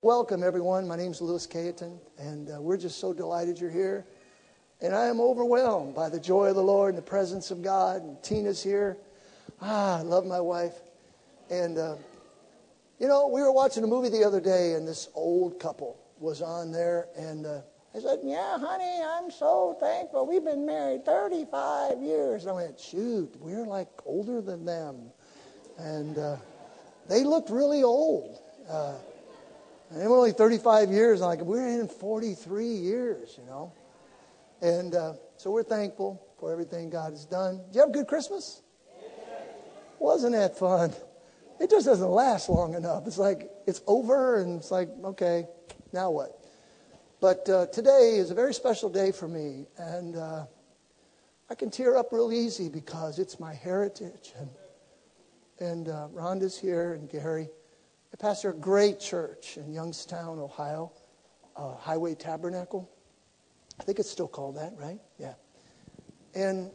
welcome, everyone. My name's Louis Cayetan, and we're just so delighted you're here. And I am overwhelmed by the joy of the Lord and the presence of God. And Tina's here. I love my wife. And, we were watching a movie the other day, and this old couple was on there. And I said, yeah, honey, I'm so thankful. We've been married 35 years. And I went, shoot, we're like older than them. And they looked really old. And they were only 35 years. I'm like, we're in 43 years, And so we're thankful for everything God has done. Did you have a good Christmas? Wasn't that fun? It just doesn't last long enough. It's like it's over and it's like, okay, now what? But today is a very special day for me. And I can tear up real easy because it's my heritage. And Rhonda's here and Gary. I pastor a great church in Youngstown, Ohio, Highway Tabernacle. I think it's still called that, right? Yeah. And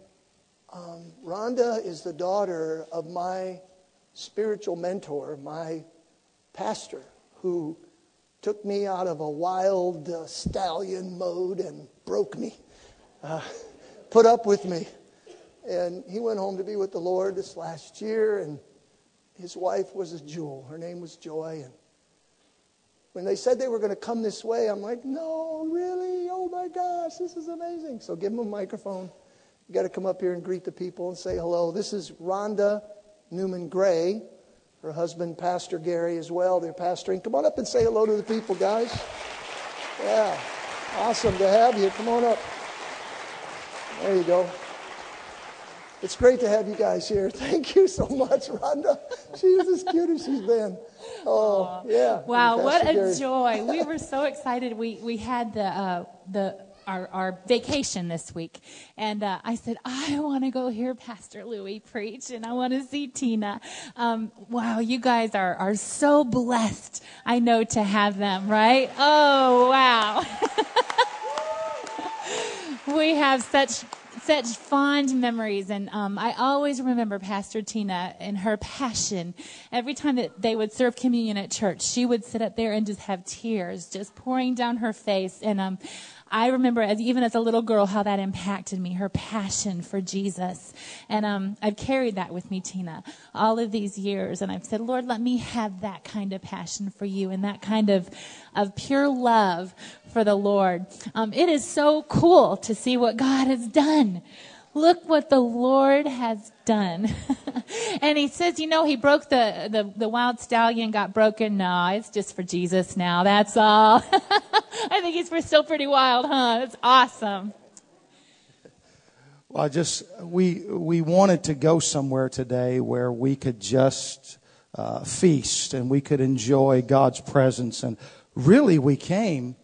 Rhonda is the daughter of my spiritual mentor, my pastor, who took me out of a wild stallion mode and broke me, put up with me. And he went home to be with the Lord this last year, and his wife was a jewel. Her name was Joy. And when they said they were going to come this way, I'm like, no, really? Oh, my gosh, this is amazing. So give them a microphone. You got to come up here and greet the people and say hello. This is Rhonda Newman Gray. Her husband, Pastor Gary, as well. They're pastoring. Come on up and say hello to the people, guys. Yeah, awesome to have you. Come on up. There you go. It's great to have you guys here. Thank you so much, Rhonda. She's as cute as she's been. Oh, yeah. Wow, what a joy. We were so excited. We had our vacation this week. And I said, I want to go hear Pastor Louis preach, and I want to see Tina. Wow, you guys are so blessed, I know, to have them, right? Oh, wow. We have such fond memories, and I always remember Pastor Tina and her passion. Every time that they would serve communion at church, she would sit up there and just have tears just pouring down her face. And I remember, even as a little girl, how that impacted me, her passion for Jesus. And I've carried that with me, Tina, all of these years. And I've said, Lord, let me have that kind of passion for you and that kind of pure love for the Lord. It is so cool to see what God has done. Look what the Lord has done. And he says, he broke the wild stallion, got broken. No, it's just for Jesus now. That's all. I think he's still pretty wild, huh? It's awesome. Well, we wanted to go somewhere today where we could just feast and we could enjoy God's presence. And really we came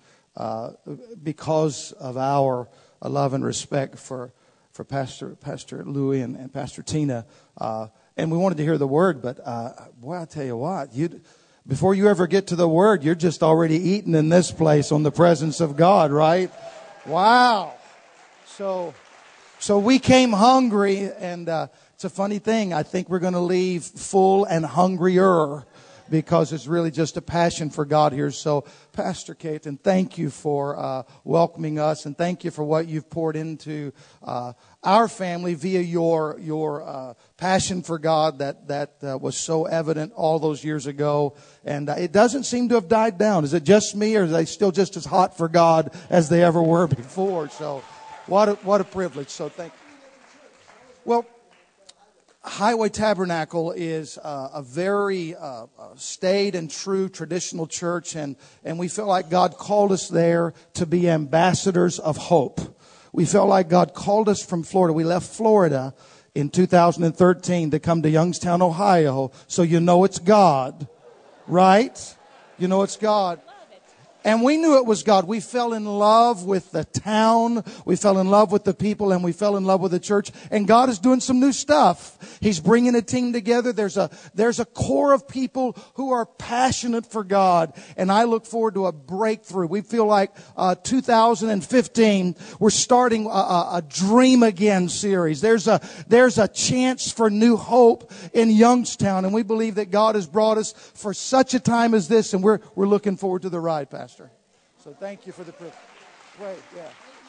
because of our love and respect for Pastor Louis and Pastor Tina. And we wanted to hear the word, but boy, I'll tell you what, before you ever get to the word, you're just already eating in this place on the presence of God, right? Wow. So we came hungry, and it's a funny thing. I think we're going to leave full and hungrier because it's really just a passion for God here. So, Pastor Cayetan, thank you for welcoming us, and thank you for what you've poured into our family via your passion for God that was so evident all those years ago. And it doesn't seem to have died down. Is it just me, or are they still just as hot for God as they ever were before? So, what a privilege. So, thank you. Well, Highway Tabernacle is a very staid and true traditional church, and we feel like God called us there to be ambassadors of hope. We felt like God called us from Florida. We left Florida in 2013 to come to Youngstown, Ohio, so it's God, right? It's God. And we knew it was God. We fell in love with the town. We fell in love with the people, and we fell in love with the church. And God is doing some new stuff. He's bringing a team together. There's a core of people who are passionate for God. And I look forward to a breakthrough. We feel like 2015, we're starting a Dream Again series. There's a chance for new hope in Youngstown. And we believe that God has brought us for such a time as this. And we're looking forward to the ride, Pastor. So thank you for the privilege. Great, yeah.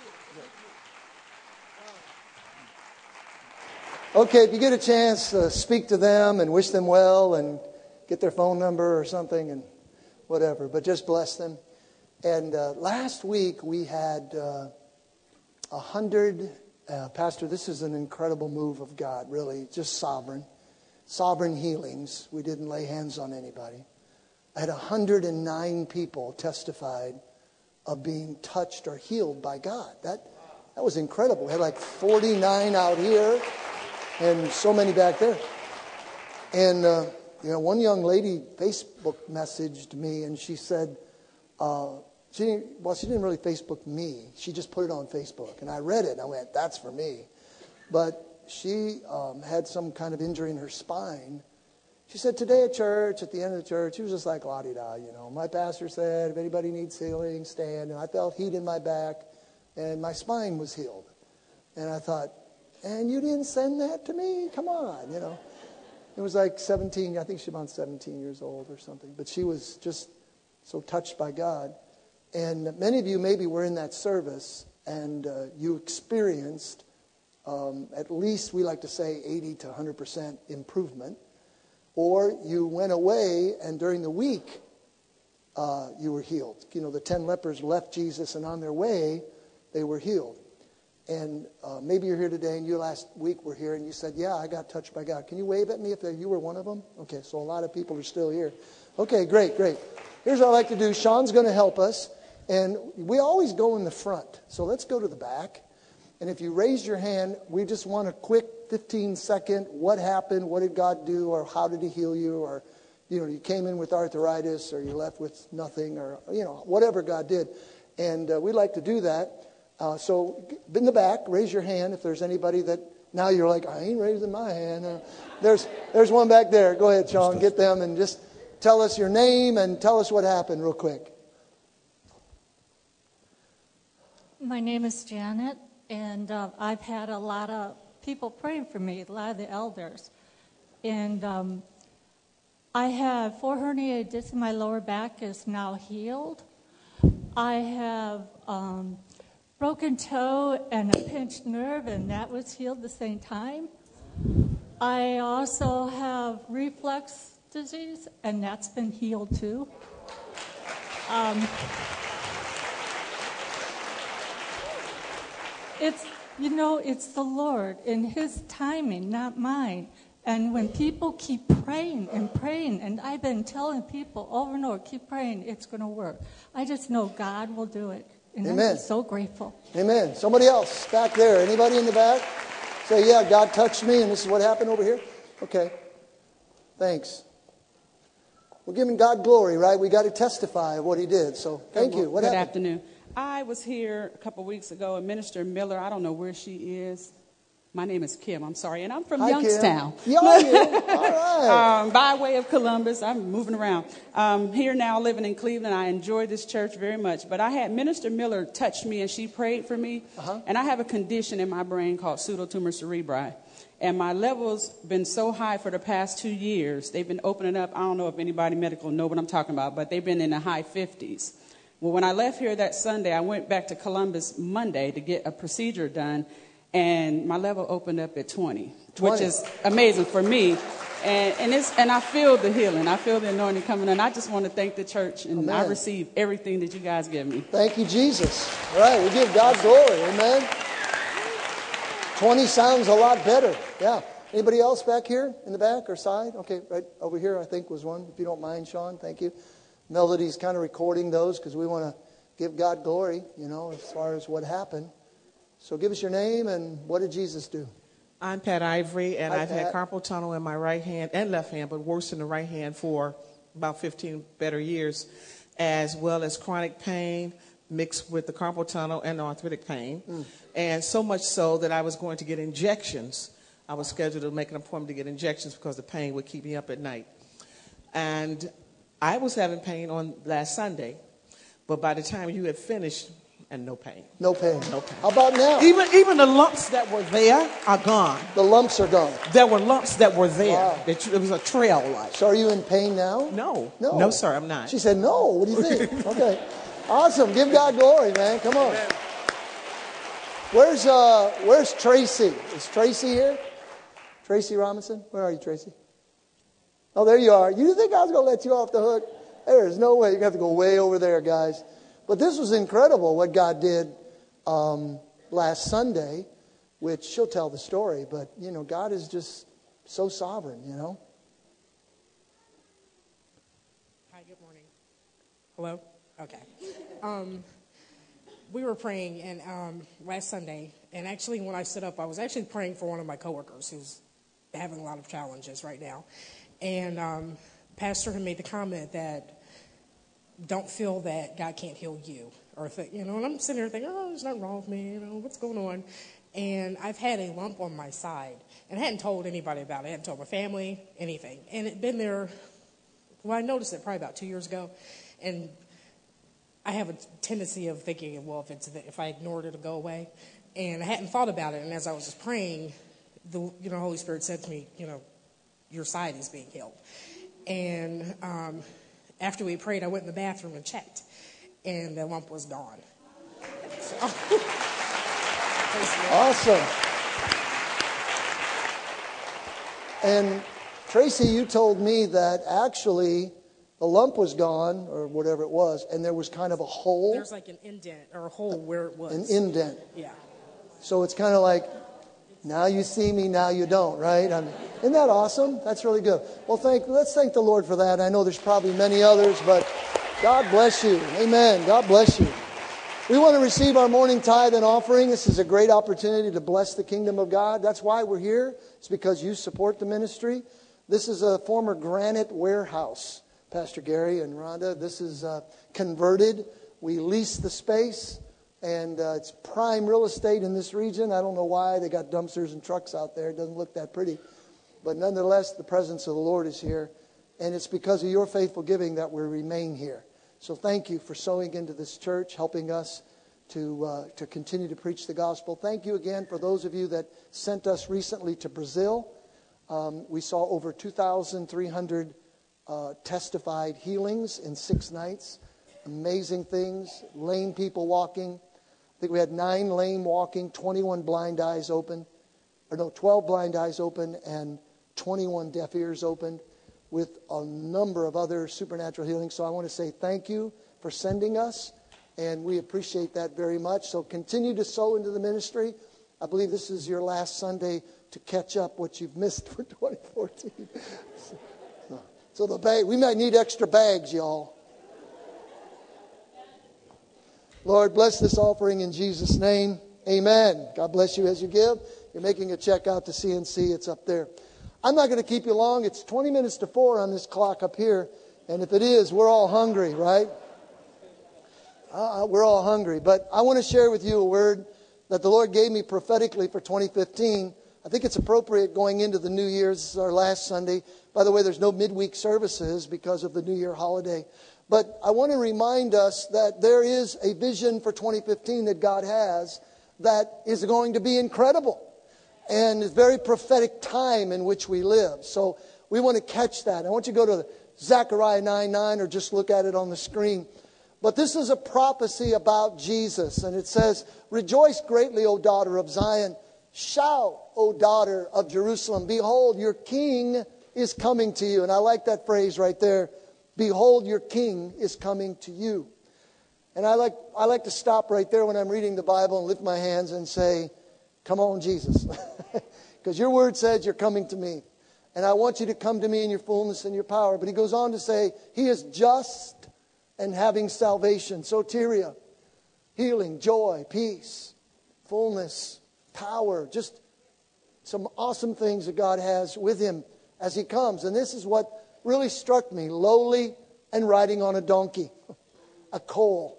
Okay, if you get a chance, speak to them and wish them well and get their phone number or something and whatever. But just bless them. And last week we had 100. Pastor, this is an incredible move of God, really. Just sovereign healings. We didn't lay hands on anybody. I had 109 people testified of being touched or healed by God. That was incredible. We had like 49 out here and so many back there. And, one young lady Facebook messaged me and she said, she didn't really Facebook me. She just put it on Facebook. And I read it and I went, that's for me. But she had some kind of injury in her spine. She said, today at church, at the end of the church, she was just like, la-di-da, my pastor said, if anybody needs healing, stand. And I felt heat in my back, and my spine was healed. And I thought, and you didn't send that to me? Come on, It was like 17, I think she was about 17 years old or something. But she was just so touched by God. And many of you maybe were in that service, and you experienced, at least we like to say 80 to 100% improvement. Or you went away and during the week you were healed. The 10 lepers left Jesus and on their way they were healed. And maybe you're here today and you last week were here and you said, yeah, I got touched by God. Can you wave at me if you were one of them? Okay, so a lot of people are still here. Okay, great. Here's what I like to do. Sean's going to help us. And we always go in the front. So let's go to the back. And if you raise your hand, we just want a quick 15-second, what happened, what did God do, or how did he heal you, or, you came in with arthritis, or you left with nothing, or, whatever God did. And we like to do that. So in the back, raise your hand if there's anybody that, now you're like, I ain't raising my hand. There's one back there. Go ahead, Sean, get them and just tell us your name and tell us what happened real quick. My name is Janet. And I've had a lot of people praying for me, a lot of the elders. And I have 4 herniated discs in my lower back is now healed. I have broken toe and a pinched nerve, and that was healed at the same time. I also have reflux disease, and that's been healed too. It's the Lord in his timing, not mine. And when people keep praying, and I've been telling people over and over, keep praying, it's going to work. I just know God will do it. And Amen. I'm just so grateful. Amen. Somebody else back there. Anybody in the back? Say, yeah, God touched me, and this is what happened over here. Okay. Thanks. We're giving God glory, right? We got to testify of what he did. So thank you. What happened? Good afternoon. I was here a couple of weeks ago, and Minister Miller, I don't know where she is. My name is Kim, I'm sorry, and I'm from Youngstown. Kim. Yeah, all right. By way of Columbus, I'm moving around. Here now, living in Cleveland. I enjoy this church very much. But I had Minister Miller touch me, and she prayed for me. And I have a condition in my brain called pseudotumor cerebri. And my level's been so high for the past 2 years. They've been opening up. I don't know if anybody medical know what I'm talking about, but they've been in the high 50s. Well, when I left here that Sunday, I went back to Columbus Monday to get a procedure done, and my level opened up at 20. Which is amazing for me. And I feel the healing. I feel the anointing coming in. I just want to thank the church, and I receive everything that you guys give me. Thank you, Jesus. All right, we give God glory. Amen. 20 sounds a lot better. Yeah. Anybody else back here in the back or side? Okay, right over here I think was one. If you don't mind, Sean, thank you. Melody's kind of recording those because we want to give God glory, as far as what happened. So give us your name and what did Jesus do? I'm Pat Ivory, and I've had carpal tunnel in my right hand and left hand, but worse in the right hand for about 15 better years. as well as chronic pain mixed with the carpal tunnel and the arthritic pain. And so much so that I was going to get injections. I was scheduled to make an appointment to get injections because the pain would keep me up at night. And I was having pain on last Sunday, but by the time you had finished, and no pain. No pain. No pain. How about now? Even the lumps that were there are gone. The lumps are gone. There were lumps that were there. Wow. It was a trail like. So are you in pain now? No. No. No, sir, I'm not. She said, no. What do you think? Okay. Awesome. Give God glory, man. Come on. Where's Tracy? Is Tracy here? Tracy Robinson? Where are you, Tracy? Oh, there you are. You think I was going to let you off the hook? There is no way. You have to go way over there, guys. But this was incredible what God did last Sunday, which she'll tell the story. But, you know, God is just so sovereign, you know. Hi, good morning. Hello? Okay. We were praying and last Sunday, and actually when I stood up, I was actually praying for one of my coworkers who's having a lot of challenges right now. And Pastor had made the comment that don't feel that God can't heal you, or you know. And I'm sitting here thinking, oh, there's nothing wrong with me, you know, what's going on? And I've had a lump on my side, and I hadn't told anybody about it. I hadn't told my family anything, and it'd been there. Well, I noticed it probably about 2 years ago, and I have a tendency of thinking, well, if I ignored it, it'll go away, and I hadn't thought about it. And as I was just praying, the Holy Spirit said to me, you know, your side is being healed. And after we prayed, I went in the bathroom and checked, and the lump was gone. So, awesome. And Tracy, you told me that actually the lump was gone, or whatever it was, and there was kind of a hole. There's like an indent or a hole where it was. An indent. Yeah. So it's kind of like, now you see me, now you don't, right? Isn't that awesome? That's really good. Well, let's thank the Lord for that. I know there's probably many others, but God bless you. Amen. God bless you. We want to receive our morning tithe and offering. This is a great opportunity to bless the kingdom of God. That's why we're here. It's because you support the ministry. This is a former granite warehouse, Pastor Gary and Rhonda. This is converted. We lease the space. And it's prime real estate in this region. I don't know why. They got dumpsters and trucks out there. It doesn't look that pretty. But nonetheless, the presence of the Lord is here. And it's because of your faithful giving that we remain here. So thank you for sowing into this church, helping us to continue to preach the gospel. Thank you again for those of you that sent us recently to Brazil. We saw over 2,300 testified healings in 6 nights. Amazing things. Lame people walking. I think we had 9 lame walking, 21 blind eyes open. 12 blind eyes open and 21 deaf ears opened, with a number of other supernatural healings. So I want to say thank you for sending us, and we appreciate that very much. So continue to sow into the ministry. I believe this is your last Sunday to catch up what you've missed for 2014. So the bag, we might need extra bags, y'all. Lord, bless this offering in Jesus' name. Amen. God bless you as you give. You're making a check out to CNC. It's up there. I'm not going to keep you long. It's 20 minutes to 4 on this clock up here. And if it is, we're all hungry, right? We're all hungry. But I want to share with you a word that the Lord gave me prophetically for 2015. I think it's appropriate going into the New Year's. This is our last Sunday. By the way, there's no midweek services because of the New Year holiday. But I want to remind us that there is a vision for 2015 that God has that is going to be incredible. And it's a very prophetic time in which we live. So we want to catch that. I want you to go to Zechariah 9:9 or just look at it on the screen. But this is a prophecy about Jesus. And it says, "Rejoice greatly, O daughter of Zion. Shout, O daughter of Jerusalem. Behold, your king is coming to you." And I like that phrase right there. Behold, your king is coming to you. And I like to stop right there when I'm reading the Bible and lift my hands and say, come on, Jesus. Because your word says you're coming to me. And I want you to come to me in your fullness and your power. But he goes on to say, he is just and having salvation, soteria, healing, joy, peace, fullness, power. Just some awesome things that God has with him as he comes. And this is what really struck me, lowly and riding on a donkey. a foal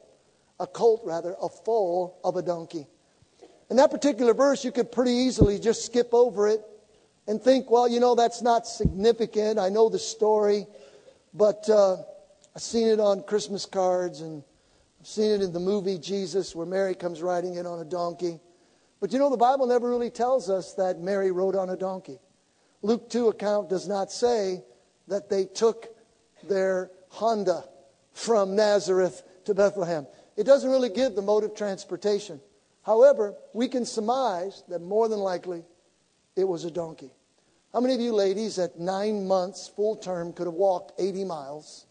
of a donkey. In that particular verse, you could pretty easily just skip over it and think, well, that's not significant. I know the story, but I've seen it on Christmas cards, and I've seen it in the movie Jesus, where Mary comes riding in on a donkey. But the Bible never really tells us that Mary rode on a donkey. Luke 2 account does not say that they took their Honda from Nazareth to Bethlehem. It doesn't really give the mode of transportation. However, we can surmise that more than likely it was a donkey. How many of you ladies at 9 months full term could have walked 80 miles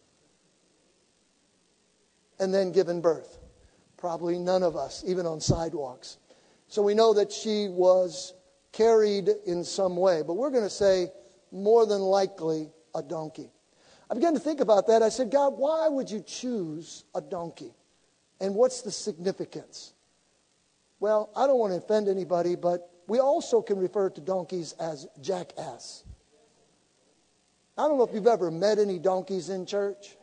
and then given birth? Probably none of us, even on sidewalks. So we know that she was carried in some way. But we're going to say more than likely a donkey. I began to think about that. I said, God, why would you choose a donkey? And what's the significance? Well, I don't want to offend anybody, but we also can refer to donkeys as jackass. I don't know if you've ever met any donkeys in church,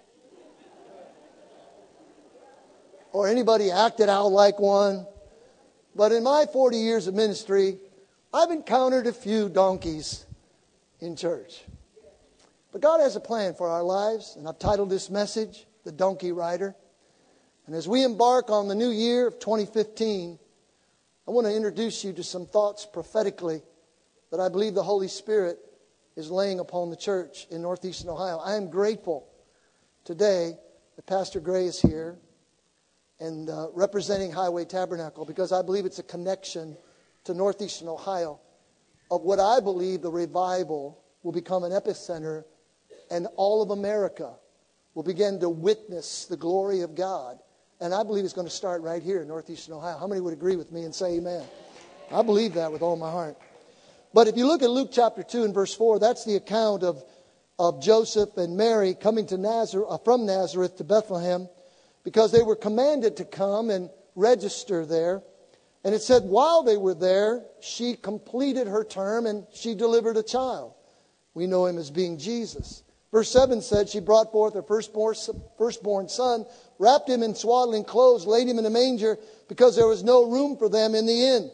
or anybody acted out like one. But in my 40 years of ministry, I've encountered a few donkeys in church. But God has a plan for our lives, and I've titled this message, The Donkey Rider. And as we embark on the new year of 2015, I want to introduce you to some thoughts prophetically that I believe the Holy Spirit is laying upon the church in Northeastern Ohio. I am grateful today that Pastor Gray is here and representing Highway Tabernacle, because I believe it's a connection to Northeastern Ohio of what I believe the revival will become an epicenter, and all of America will begin to witness the glory of God. And I believe it's going to start right here in Northeastern Ohio. How many would agree with me and say amen? I believe that with all my heart. But if you look at Luke chapter 2 and verse 4, that's the account of Joseph and Mary coming to from Nazareth to Bethlehem, because they were commanded to come and register there. And it said while they were there, she completed her term and she delivered a child. We know him as being Jesus. Verse 7 said she brought forth her firstborn son, wrapped him in swaddling clothes, laid him in a manger, because there was no room for them in the inn.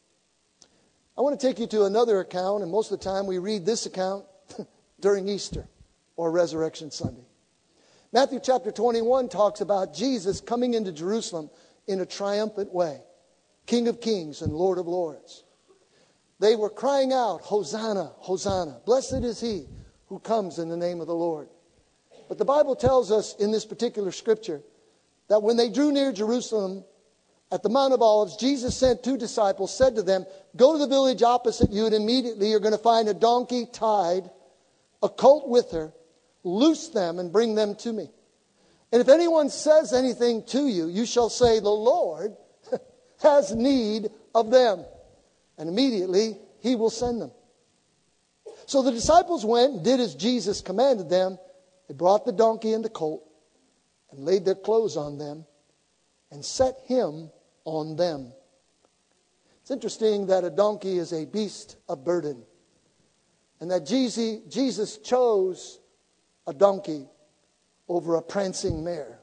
I want to take you to another account, and most of the time we read this account during Easter or Resurrection Sunday. Matthew chapter 21 talks about Jesus coming into Jerusalem in a triumphant way. King of kings and Lord of lords. They were crying out, Hosanna, Hosanna. Blessed is he who comes in the name of the Lord. But the Bible tells us in this particular scripture that when they drew near Jerusalem at the Mount of Olives, Jesus sent 2 disciples, said to them, go to the village opposite you, and immediately you're going to find a donkey tied, a colt with her. Loose them and bring them to me. And if anyone says anything to you, you shall say, the Lord has need of them. And immediately he will send them. So the disciples went and did as Jesus commanded them. They brought the donkey and the colt and laid their clothes on them and set him on them. It's interesting that a donkey is a beast of burden, and that Jesus chose a donkey over a prancing mare.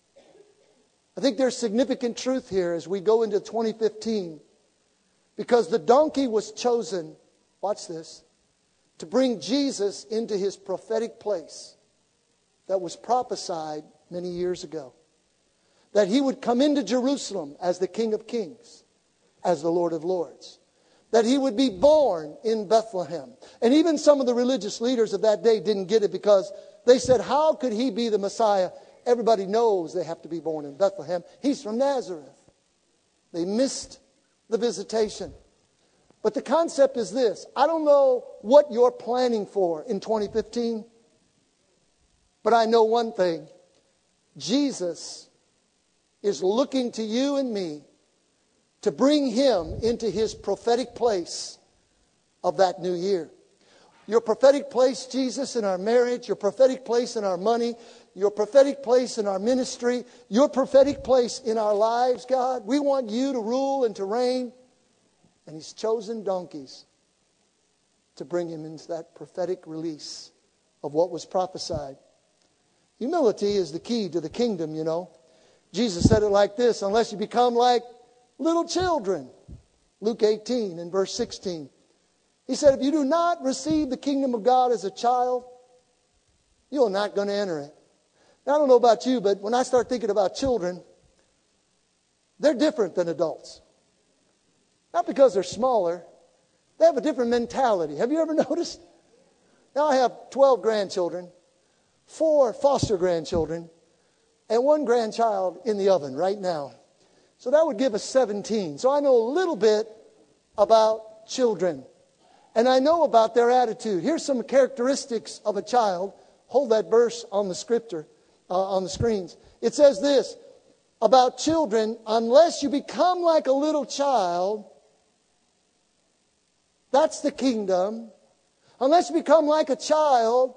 I think there's significant truth here as we go into 2015, because the donkey was chosen, watch this, to bring Jesus into his prophetic place that was prophesied many years ago. That he would come into Jerusalem as the King of Kings, as the Lord of Lords. That he would be born in Bethlehem. And even some of the religious leaders of that day didn't get it, because they said, how could he be the Messiah? Everybody knows they have to be born in Bethlehem. He's from Nazareth. They missed the visitation. But the concept is this. I don't know what you're planning for in 2015, but I know one thing. Jesus is looking to you and me to bring him into his prophetic place of that new year. Your prophetic place, Jesus, in our marriage, your prophetic place in our money, your prophetic place in our ministry, your prophetic place in our lives, God. We want you to rule and to reign. And he's chosen donkeys to bring him into that prophetic release of what was prophesied. Humility is the key to the kingdom, you know. Jesus said it like this, unless you become like little children. Luke 18 and verse 16. He said, if you do not receive the kingdom of God as a child, you're not going to enter it. Now, I don't know about you, but when I start thinking about children, they're different than adults. Not because they're smaller. They have a different mentality. Have you ever noticed? Now I have 12 grandchildren, 4 foster grandchildren, and 1 grandchild in the oven right now. So that would give us 17. So I know a little bit about children. And I know about their attitude. Here's some characteristics of a child. Hold that verse on the scripture, on the screens. It says this about children, unless you become like a little child, that's the kingdom. Unless you become like a child,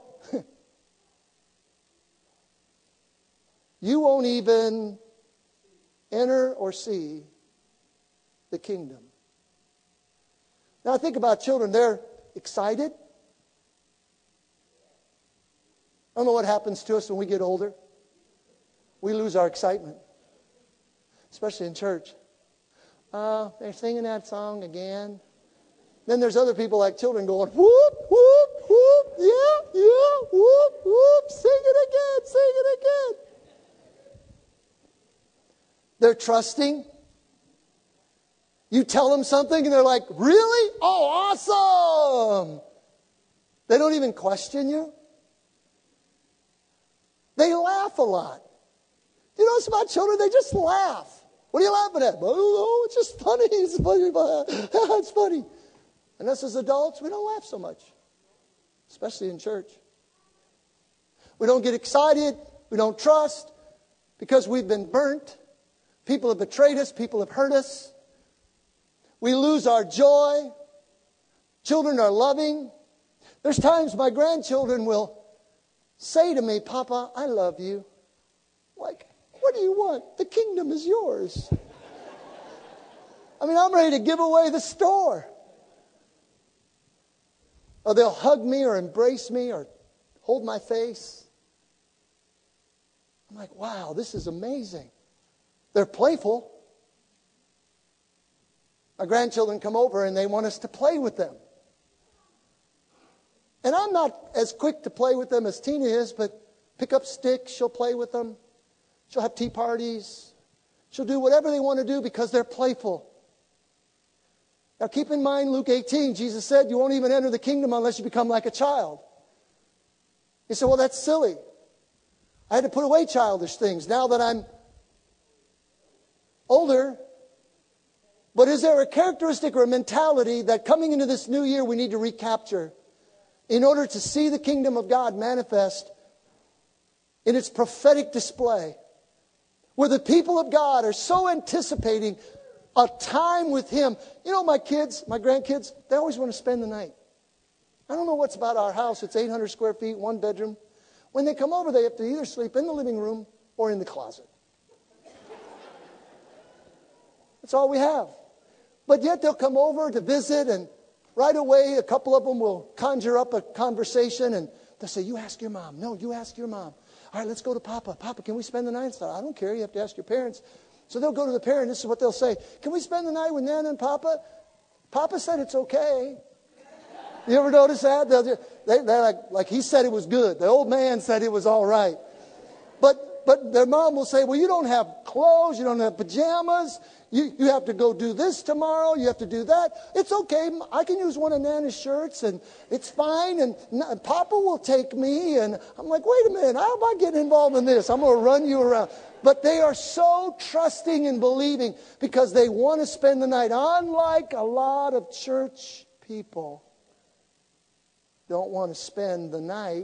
you won't even enter or see the kingdom. Now I think about children, they're excited. I don't know what happens to us when we get older. We lose our excitement, especially in church. They're singing that song again. Then there's other people like children going, whoop, whoop, whoop, yeah, whoop, whoop, sing it again. They're trusting. You tell them something and they're like, really? Oh, awesome. They don't even question you. They laugh a lot. You notice about children, they just laugh. What are you laughing at? Oh, it's just funny. It's funny. It's funny. And us as adults, we don't laugh so much, especially in church. We don't get excited. We don't trust because we've been burnt. People have betrayed us. People have hurt us. We lose our joy. Children are loving. There's times my grandchildren will say to me, Papa, I love you. Like, what do you want? The kingdom is yours. I mean, I'm ready to give away the store. Or they'll hug me or embrace me or hold my face. I'm like, wow, this is amazing. They're playful. Our grandchildren come over and they want us to play with them. And I'm not as quick to play with them as Tina is, but pick up sticks, she'll play with them. She'll have tea parties. She'll do whatever they want to do because they're playful. Now keep in mind Luke 18, Jesus said you won't even enter the kingdom unless you become like a child. You say, well, that's silly. I had to put away childish things now that I'm older. But is there a characteristic or a mentality that coming into this new year we need to recapture in order to see the kingdom of God manifest in its prophetic display? Where the people of God are so anticipating a time with Him. You know, my kids, my grandkids, they always want to spend the night. I don't know what's about our house. It's 800 square feet, 1 bedroom. When they come over, they have to either sleep in the living room or in the closet. That's all we have. But yet they'll come over to visit, and right away a couple of them will conjure up a conversation, and they'll say, you ask your mom. No, you ask your mom. All right, let's go to Papa. Papa, can we spend the night? I don't care. You have to ask your parents. So they'll go to the parent. This is what they'll say. Can we spend the night with Nana and Papa? Papa said it's okay. You ever notice that? They're like he said it was good. The old man said it was all right. But their mom will say, well, you don't have clothes. You don't have pajamas. You have to go do this tomorrow. You have to do that. It's okay. I can use one of Nana's shirts, and it's fine. And Papa will take me. And I'm like, wait a minute. How am I getting involved in this? I'm going to run you around. But they are so trusting and believing because they want to spend the night. Unlike a lot of church people don't want to spend the night.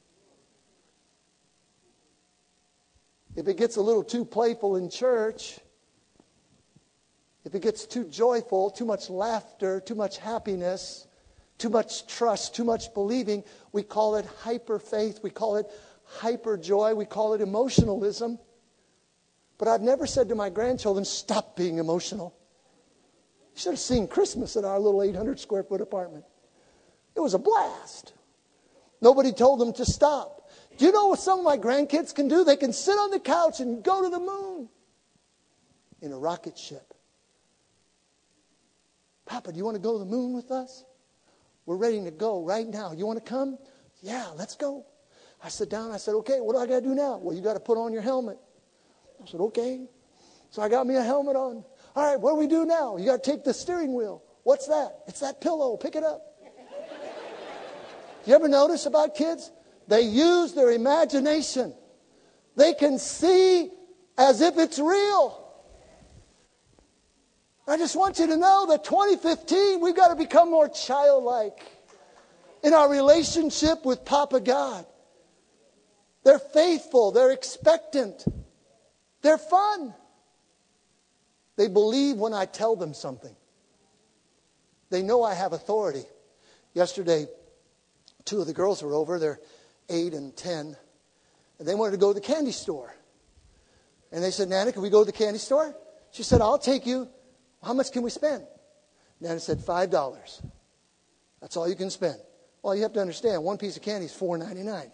If it gets a little too playful in church, if it gets too joyful, too much laughter, too much happiness, too much trust, too much believing, we call it hyper faith, we call it hyper joy, we call it emotionalism. But I've never said to my grandchildren, stop being emotional. You should have seen Christmas in our little 800 square foot apartment. It was a blast. Nobody told them to stop. Do you know what some of my grandkids can do? They can sit on the couch and go to the moon in a rocket ship. Papa, do you want to go to the moon with us? We're ready to go right now. You want to come? Yeah, let's go. I sat down. I said, okay, what do I got to do now? Well, you got to put on your helmet. I said, okay. So I got me a helmet on. All right, what do we do now? You got to take the steering wheel. What's that? It's that pillow. Pick it up. You ever notice about kids? They use their imagination. They can see as if it's real. I just want you to know that 2015, we've got to become more childlike in our relationship with Papa God. They're faithful. They're expectant. They're fun. They believe when I tell them something. They know I have authority. Yesterday, 2 of the girls were over. They're 8 and 10. And they wanted to go to the candy store. And they said, Nana, can we go to the candy store? She said, I'll take you. How much can we spend? Nana said, $5. That's all you can spend. Well, you have to understand, one piece of candy is $4.99.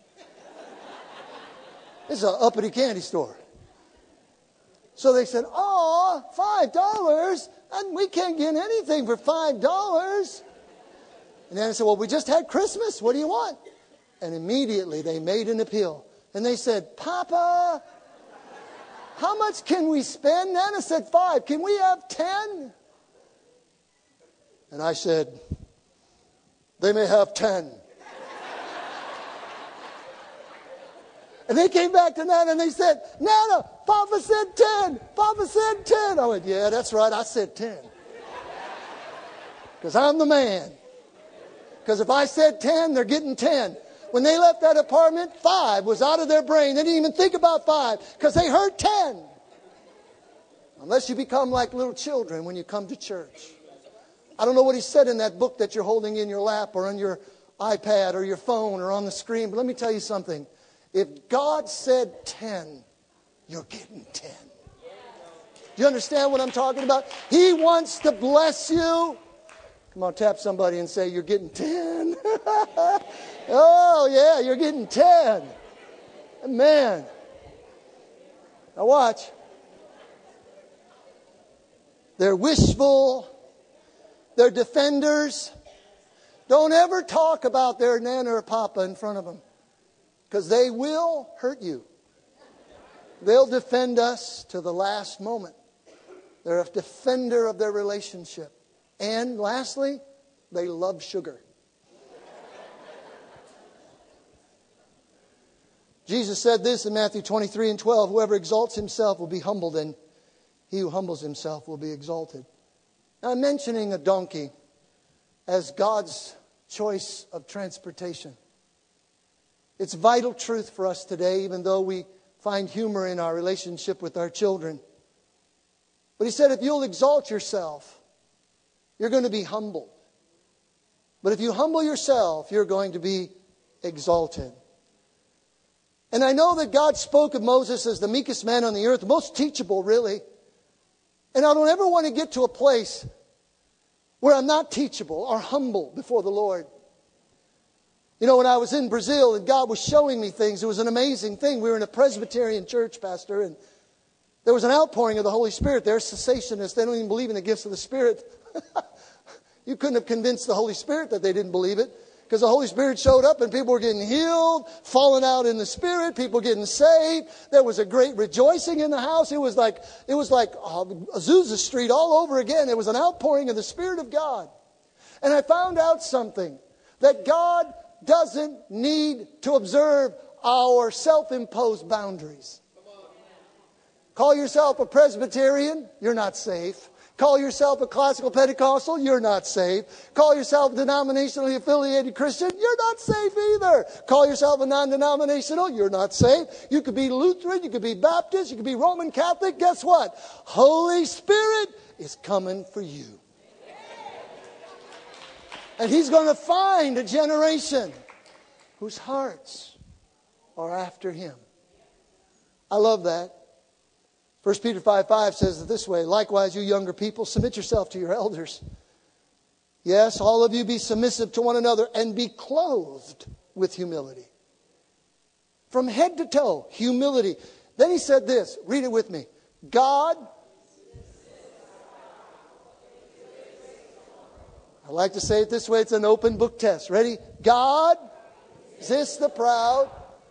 This is an uppity candy store. So they said, oh, $5? And we can't get anything for $5. And Nana said, well, we just had Christmas. What do you want? And immediately they made an appeal. And they said, Papa, how much can we spend? Nana said 5. Can we have 10? And I said, they may have 10. And they came back to Nana and they said, Nana, Papa said 10. Papa said 10. I went, yeah, that's right. I said 10. Because I'm the man. Because if I said 10, they're getting 10. When they left that apartment, 5 was out of their brain. They didn't even think about 5 because they heard 10. Unless you become like little children when you come to church. I don't know what he said in that book that you're holding in your lap or on your iPad or your phone or on the screen. But let me tell you something. If God said 10, you're getting 10. Do you understand what I'm talking about? He wants to bless you. Come on, tap somebody and say, you're getting 10. Oh, yeah, you're getting 10. Amen. Now watch. They're wishful. They're defenders. Don't ever talk about their nana or papa in front of them. Because they will hurt you. They'll defend us to the last moment. They're a defender of their relationship. And lastly, they love sugar. Jesus said this in Matthew 23 and 12. Whoever exalts himself will be humbled, and he who humbles himself will be exalted. Now, I'm mentioning a donkey as God's choice of transportation. It's vital truth for us today, even though we find humor in our relationship with our children. But he said, if you'll exalt yourself, you're going to be humbled. But if you humble yourself, you're going to be exalted. And I know that God spoke of Moses as the meekest man on the earth, the most teachable, really. And I don't ever want to get to a place where I'm not teachable or humble before the Lord. You know, when I was in Brazil and God was showing me things, it was an amazing thing. We were in a Presbyterian church, Pastor, and there was an outpouring of the Holy Spirit. They're cessationists. They don't even believe in the gifts of the Spirit. You couldn't have convinced the Holy Spirit that they didn't believe it. Because the Holy Spirit showed up and people were getting healed, falling out in the Spirit, people getting saved. There was a great rejoicing in the house. It was like Azusa Street all over again. It was an outpouring of the Spirit of God. And I found out something, that God doesn't need to observe our self-imposed boundaries. Call yourself a Presbyterian, you're not safe. Call yourself a classical Pentecostal, you're not safe. Call yourself a denominationally affiliated Christian, you're not safe either. Call yourself a non-denominational, you're not safe. You could be Lutheran, you could be Baptist, you could be Roman Catholic. Guess what? Holy Spirit is coming for you. And He's going to find a generation whose hearts are after Him. I love that. 1 Peter 5:5 says it this way, likewise, you younger people, submit yourself to your elders. Yes, all of you be submissive to one another and be clothed with humility. From head to toe, humility. Then he said this. Read it with me. God. I like to say it this way. It's an open book test. Ready? God resists the proud.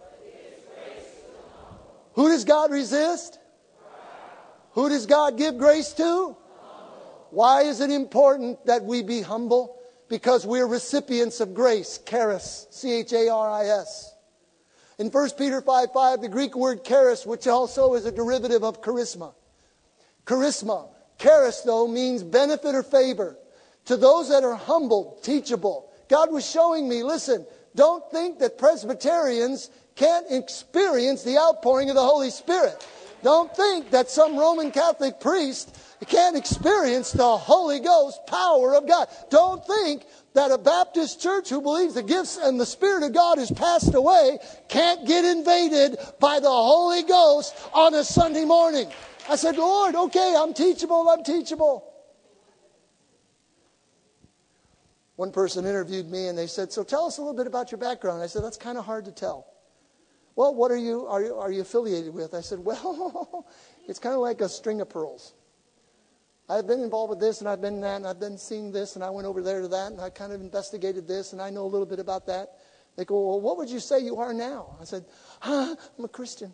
Who does God resist? Who does God give grace to? Why is it important that we be humble? Because we're recipients of grace. Charis. C-H-A-R-I-S. In 1 Peter 5:5, the Greek word charis, which also is a derivative of charisma. Charisma. Charis, though, means benefit or favor. To those that are humble, teachable. God was showing me, listen, don't think that Presbyterians can't experience the outpouring of the Holy Spirit. Don't think that some Roman Catholic priest can't experience the Holy Ghost power of God. Don't think that a Baptist church who believes the gifts and the Spirit of God has passed away can't get invaded by the Holy Ghost on a Sunday morning. I said, Lord, okay, I'm teachable. One person interviewed me and they said, so tell us a little bit about your background. I said, that's kind of hard to tell. Well, what are you affiliated with? I said, well, it's kind of like a string of pearls. I've been involved with this and I've been that and I've been seeing this and I went over there to that and I kind of investigated this and I know a little bit about that. They go, well, what would you say you are now? I said, I'm a Christian.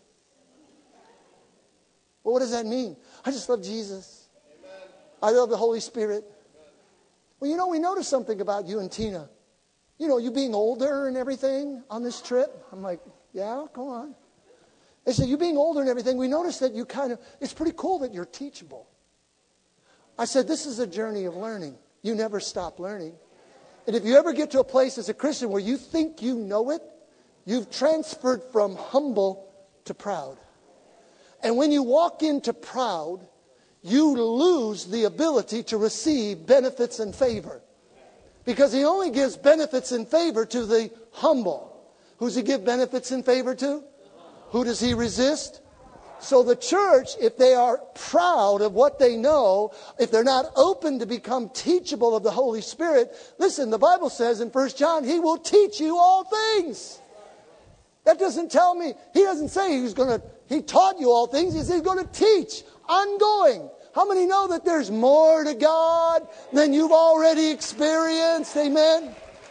Well, what does that mean? I just love Jesus. Amen. I love the Holy Spirit. Well, we noticed something about you and Tina. You being older and everything on this trip. I'm like, yeah, go on. They said, you being older and everything, we noticed that it's pretty cool that you're teachable. I said, this is a journey of learning. You never stop learning. And if you ever get to a place as a Christian where you think you know it, you've transferred from humble to proud. And when you walk into proud, you lose the ability to receive benefits and favor. Because he only gives benefits and favor to the humble. Who's he give benefits and favor to? Who does he resist? So the church, if they are proud of what they know, if they're not open to become teachable of the Holy Spirit, listen, the Bible says in 1 John, he will teach you all things. That doesn't tell me, he doesn't say he taught you all things. He says he's going to teach ongoing. How many know that there's more to God than you've already experienced? Amen.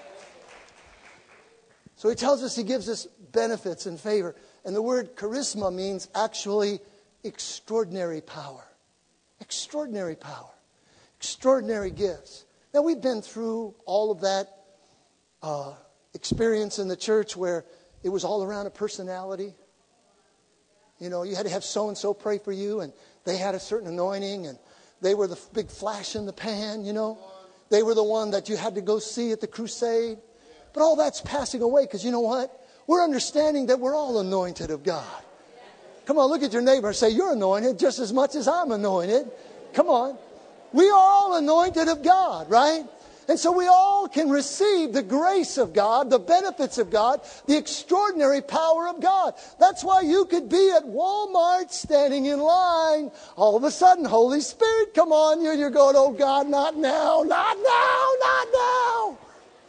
So he tells us he gives us benefits and favor. And the word charisma means actually extraordinary power. Extraordinary power. Extraordinary gifts. Now we've been through all of that experience in the church where it was all around a personality. You had to have so-and-so pray for you and they had a certain anointing and they were the big flash in the pan, They were the one that you had to go see at the crusade. But all that's passing away because you know what? We're understanding that we're all anointed of God. Come on, look at your neighbor and say, you're anointed just as much as I'm anointed. Come on. We are all anointed of God, right? And so we all can receive the grace of God, the benefits of God, the extraordinary power of God. That's why you could be at Walmart standing in line. All of a sudden, Holy Spirit, come on you. You're going, oh God, not now, not now, not now.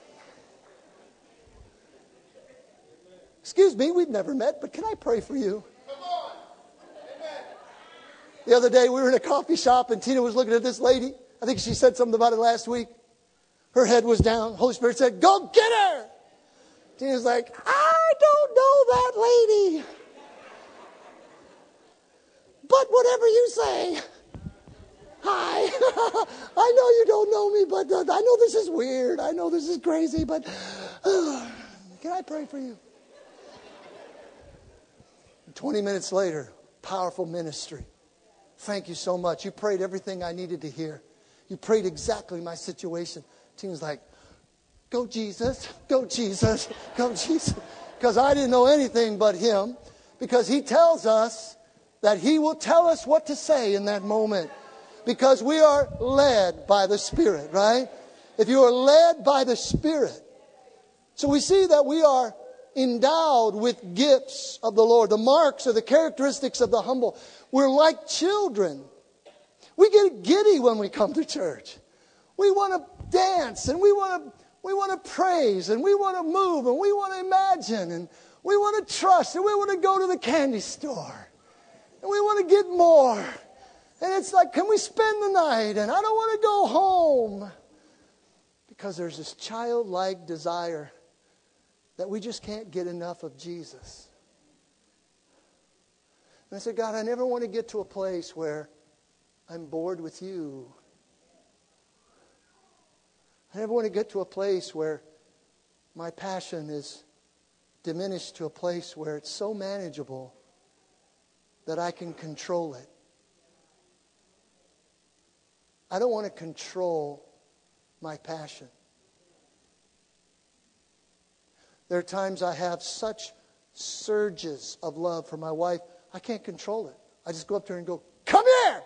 Excuse me, we've never met, but can I pray for you? Come on. Amen. The other day we were in a coffee shop and Tina was looking at this lady. I think she said something about it last week. Her head was down. Holy Spirit said, go get her. Tina's like, I don't know that lady. But whatever you say. Hi. I know you don't know me, but I know this is weird. I know this is crazy, but can I pray for you? 20 minutes later, powerful ministry. Thank you so much. You prayed everything I needed to hear. You prayed exactly my situation. Tina's like, go Jesus, go Jesus, go Jesus. Because I didn't know anything but him. Because he tells us that he will tell us what to say in that moment. Because we are led by the Spirit, right? If you are led by the Spirit. So we see that we are endowed with gifts of the Lord. The marks or the characteristics of the humble. We're like children. We get giddy when we come to church. We want to dance and we want to praise and we want to move and we want to imagine and We want to trust, and we want to go to the candy store. And we want to get more. And it's like, can we spend the night? And I don't want to go home. Because there's this childlike desire that we just can't get enough of Jesus. And I said, God, I never want to get to a place where I'm bored with you. I never want to get to a place where my passion is diminished to a place where it's so manageable that I can control it. I don't want to control my passion. There are times I have such surges of love for my wife, I can't control it. I just go up to her and go, come here!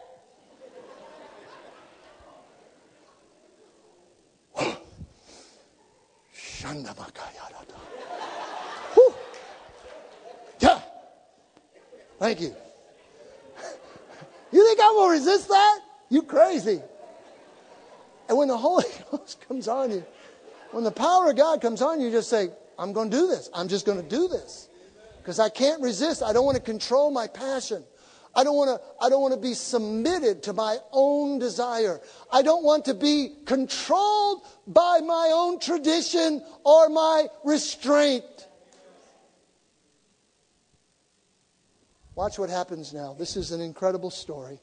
Whew. Yeah. Thank you. You think I'm going to resist that? You crazy. And when the Holy Ghost comes on you, when the power of God comes on you, you just say, I'm going to do this. I'm just going to do this. Because I can't resist. I don't want to control my passion. I don't want to be submitted to my own desire. I don't want to be controlled by my own tradition or my restraint. Watch what happens now. This is an incredible story.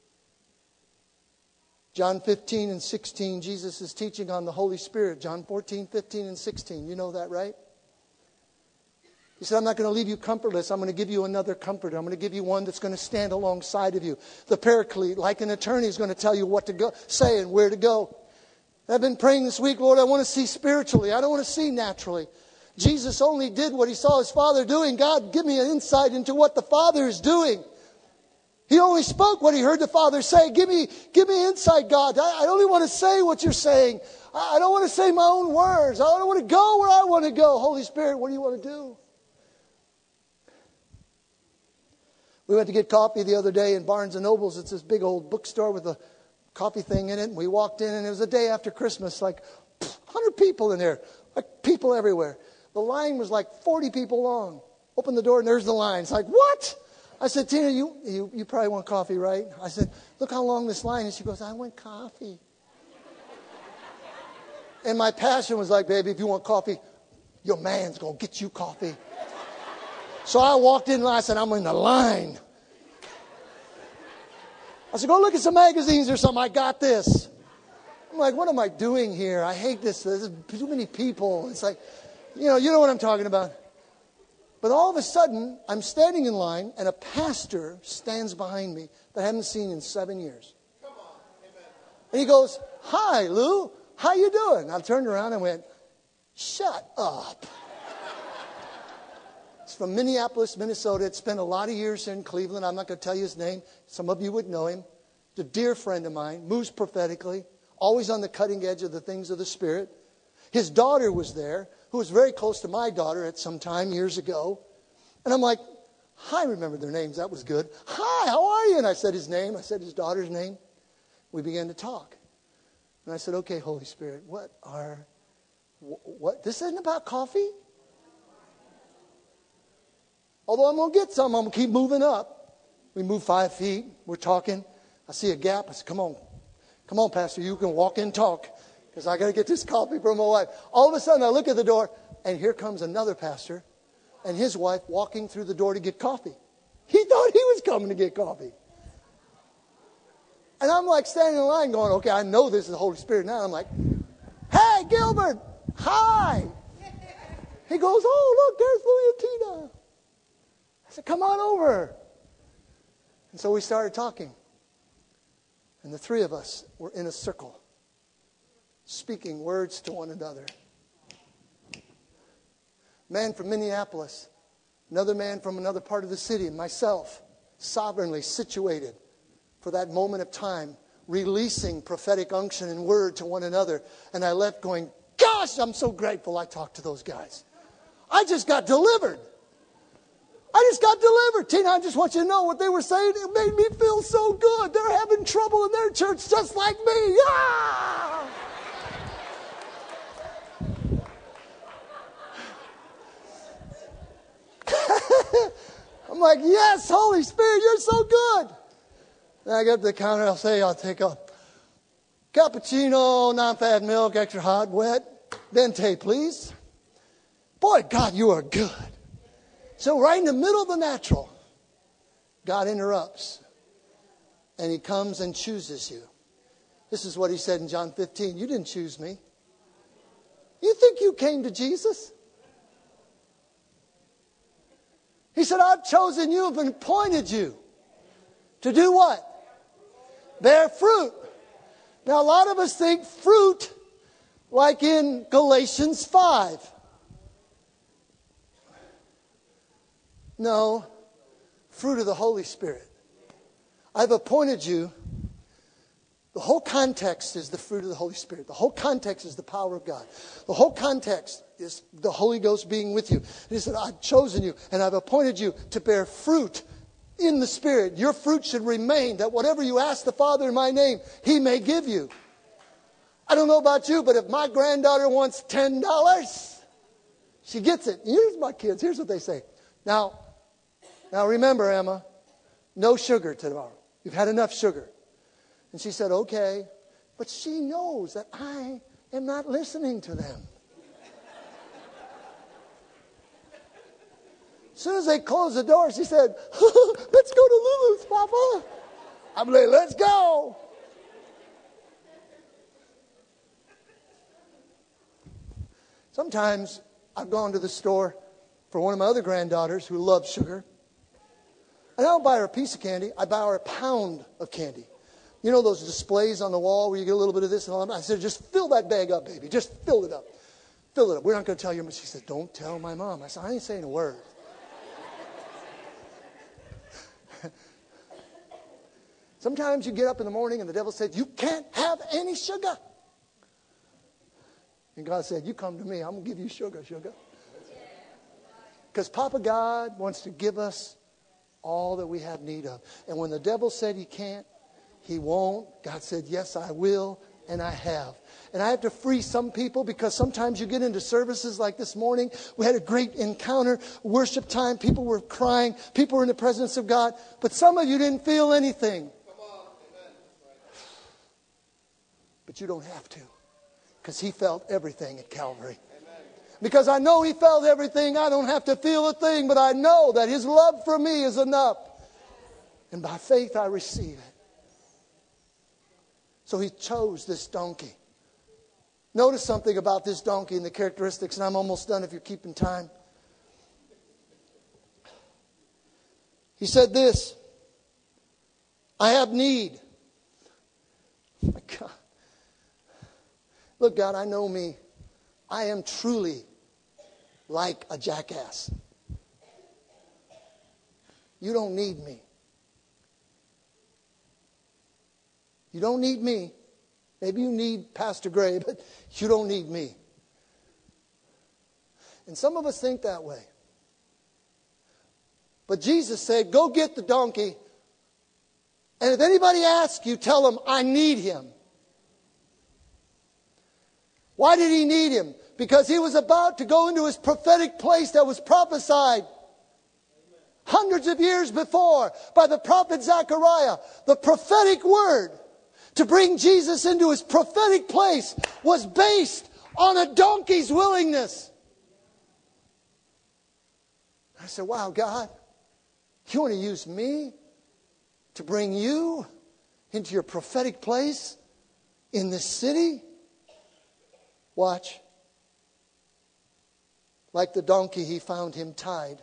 John 15 and 16, Jesus is teaching on the Holy Spirit. John 14, 15, and 16. You know that, right? He said, I'm not going to leave you comfortless. I'm going to give you another comforter. I'm going to give you one that's going to stand alongside of you. The Paraclete, like an attorney, is going to tell you what to go, say and where to go. I've been praying this week, Lord, I want to see spiritually. I don't want to see naturally. Jesus only did what he saw his Father doing. God, give me an insight into what the Father is doing. He only spoke what he heard the Father say. Give me insight, God. I only want to say what you're saying. I don't want to say my own words. I don't want to go where I want to go. Holy Spirit, what do you want to do? We went to get coffee the other day in Barnes & Noble's. It's this big old bookstore with a coffee thing in it. And we walked in, and it was the day after Christmas, like 100 people in there, like people everywhere. The line was like 40 people long. Open the door, and there's the line. It's like, what? I said, Tina, you probably want coffee, right? I said, look how long this line is. She goes, I want coffee. And my passion was like, baby, if you want coffee, your man's going to get you coffee. So I walked in and I said, I'm in the line. I said, go look at some magazines or something. I got this. I'm like, what am I doing here? I hate this. There's too many people. It's like, you know what I'm talking about. But all of a sudden, I'm standing in line and a pastor stands behind me that I haven't seen in 7 years. Come on. Amen. And he goes, hi, Lou. How you doing? I turned around and went, shut up. It's from Minneapolis, Minnesota. It spent a lot of years here in Cleveland. I'm not going to tell you his name. Some of you would know him. He's a dear friend of mine. Moves prophetically. Always on the cutting edge of the things of the Spirit. His daughter was there, who was very close to my daughter at some time years ago. And I'm like, I remember their names. That was good. Hi, how are you? And I said his name. I said his daughter's name. We began to talk. And I said, okay, Holy Spirit, what? This isn't about coffee? Although I'm going to get some, I'm going to keep moving up. We move 5 feet. We're talking. I see a gap. I said, come on. Come on, Pastor. You can walk in and talk. Because I got to get this coffee for my wife. All of a sudden, I look at the door, and here comes another pastor and his wife walking through the door to get coffee. He thought he was coming to get coffee. And I'm like standing in line going, okay, I know this is the Holy Spirit now. I'm like, hey, Gilbert, hi. He goes, oh, look, there's Louie and Tina. I said, come on over. And so we started talking. And the three of us were in a circle, speaking words to one another. Man from Minneapolis, another man from another part of the city, and myself, sovereignly situated for that moment of time, releasing prophetic unction and word to one another. And I left going, gosh, I'm so grateful I talked to those guys. I just got delivered. Tina, I just want you to know what they were saying. It made me feel so good. They're having trouble in their church just like me. Ah! I'm like, yes, Holy Spirit, you're so good. Then I get to the counter, I'll take a cappuccino, non-fat milk, extra hot, wet, venti, please. Boy, God, you are good. So right in the middle of the natural, God interrupts. And he comes and chooses you. This is what he said in John 15. You didn't choose me. You think you came to Jesus? He said, I've chosen you and appointed you to do what? Bear fruit. Now, a lot of us think fruit like in Galatians 5. No, fruit of the Holy Spirit. I've appointed you. The whole context is the fruit of the Holy Spirit. The whole context is the power of God. The whole context is the Holy Ghost being with you. And he said, I've chosen you and I've appointed you to bear fruit in the Spirit. Your fruit should remain, that whatever you ask the Father in my name, He may give you. I don't know about you, but if my granddaughter wants $10, she gets it. Here's my kids. Here's what they say. Now remember, Emma, no sugar tomorrow. You've had enough sugar. And she said, okay. But she knows that I am not listening to them. As soon as they closed the door, she said, let's go to Lulu's, Papa. I'm like, let's go. Sometimes I've gone to the store for one of my other granddaughters who loves sugar. And I don't buy her a piece of candy. I buy her a pound of candy. You know those displays on the wall where you get a little bit of this and all that? I said, just fill that bag up, baby. Just fill it up. Fill it up. We're not going to tell your mom. She said, don't tell my mom. I said, I ain't saying a word. Sometimes you get up in the morning and the devil said, you can't have any sugar. And God said, you come to me. I'm going to give you sugar. Because Papa God wants to give us all that we have need of. And when the devil said he can't, he won't, God said, yes, I will, and I have. And I have to free some people because sometimes you get into services like this morning. We had a great encounter, worship time. People were crying. People were in the presence of God. But some of you didn't feel anything. But you don't have to, because He felt everything at Calvary. Because I know He felt everything, I don't have to feel a thing, but I know that His love for me is enough. And by faith I receive it. So He chose this donkey. Notice something about this donkey and the characteristics, and I'm almost done if you're keeping time. He said this, I have need. Oh my God. Look, God, I know me. I am truly like a jackass. You don't need me. You don't need me. Maybe you need Pastor Gray, but you don't need me. And some of us think that way. But Jesus said, go get the donkey. And if anybody asks you, tell them, I need him. Why did He need him? Because He was about to go into His prophetic place that was prophesied hundreds of years before by the prophet Zechariah. The prophetic word to bring Jesus into His prophetic place was based on a donkey's willingness. I said, wow, God, you want to use me to bring you into your prophetic place in this city? Watch. Like the donkey, He found him tied.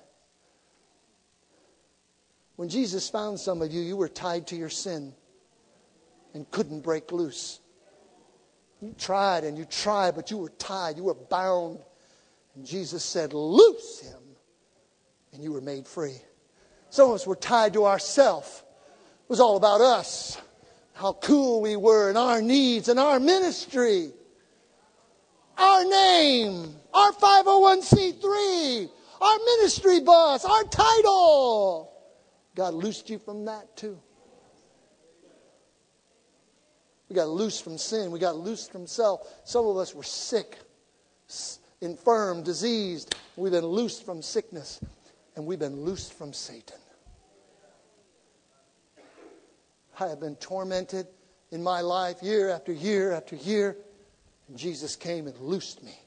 When Jesus found some of you, you were tied to your sin and couldn't break loose. You tried and you tried, but you were tied. You were bound. And Jesus said, loose him. And you were made free. Some of us were tied to ourselves. It was all about us. How cool we were and our needs and our ministry. Our name, our 501c3, our ministry bus, our title. God loosed you from that too. We got loose from sin. We got loose from self. Some of us were sick, infirm, diseased. We've been loosed from sickness. And we've been loosed from Satan. I have been tormented in my life year after year after year. And Jesus came and loosed me.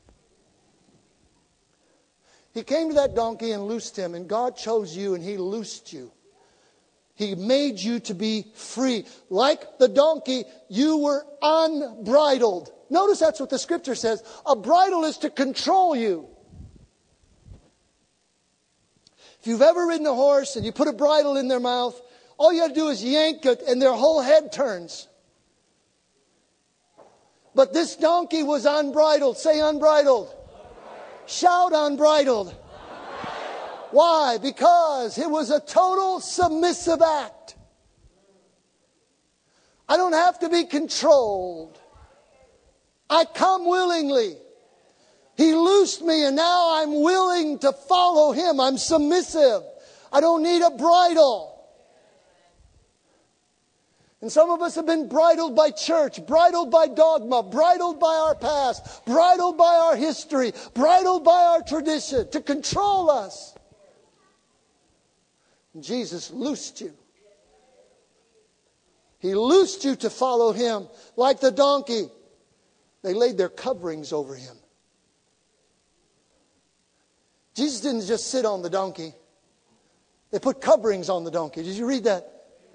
He came to that donkey and loosed him. And God chose you and He loosed you. He made you to be free. Like the donkey, you were unbridled. Notice that's what the Scripture says. A bridle is to control you. If you've ever ridden a horse and you put a bridle in their mouth, all you have to do is yank it and their whole head turns. But this donkey was unbridled. Say unbridled. Shout unbridled. Why? Because it was a total submissive act. I don't have to be controlled. I come willingly. He loosed me and now I'm willing to follow Him. I'm submissive. I don't need a bridle. And some of us have been bridled by church, bridled by dogma, bridled by our past, bridled by our history, bridled by our tradition to control us. And Jesus loosed you. He loosed you to follow Him. Like the donkey, they laid their coverings over Him. Jesus didn't just sit on the donkey. They put coverings on the donkey. Did you read that?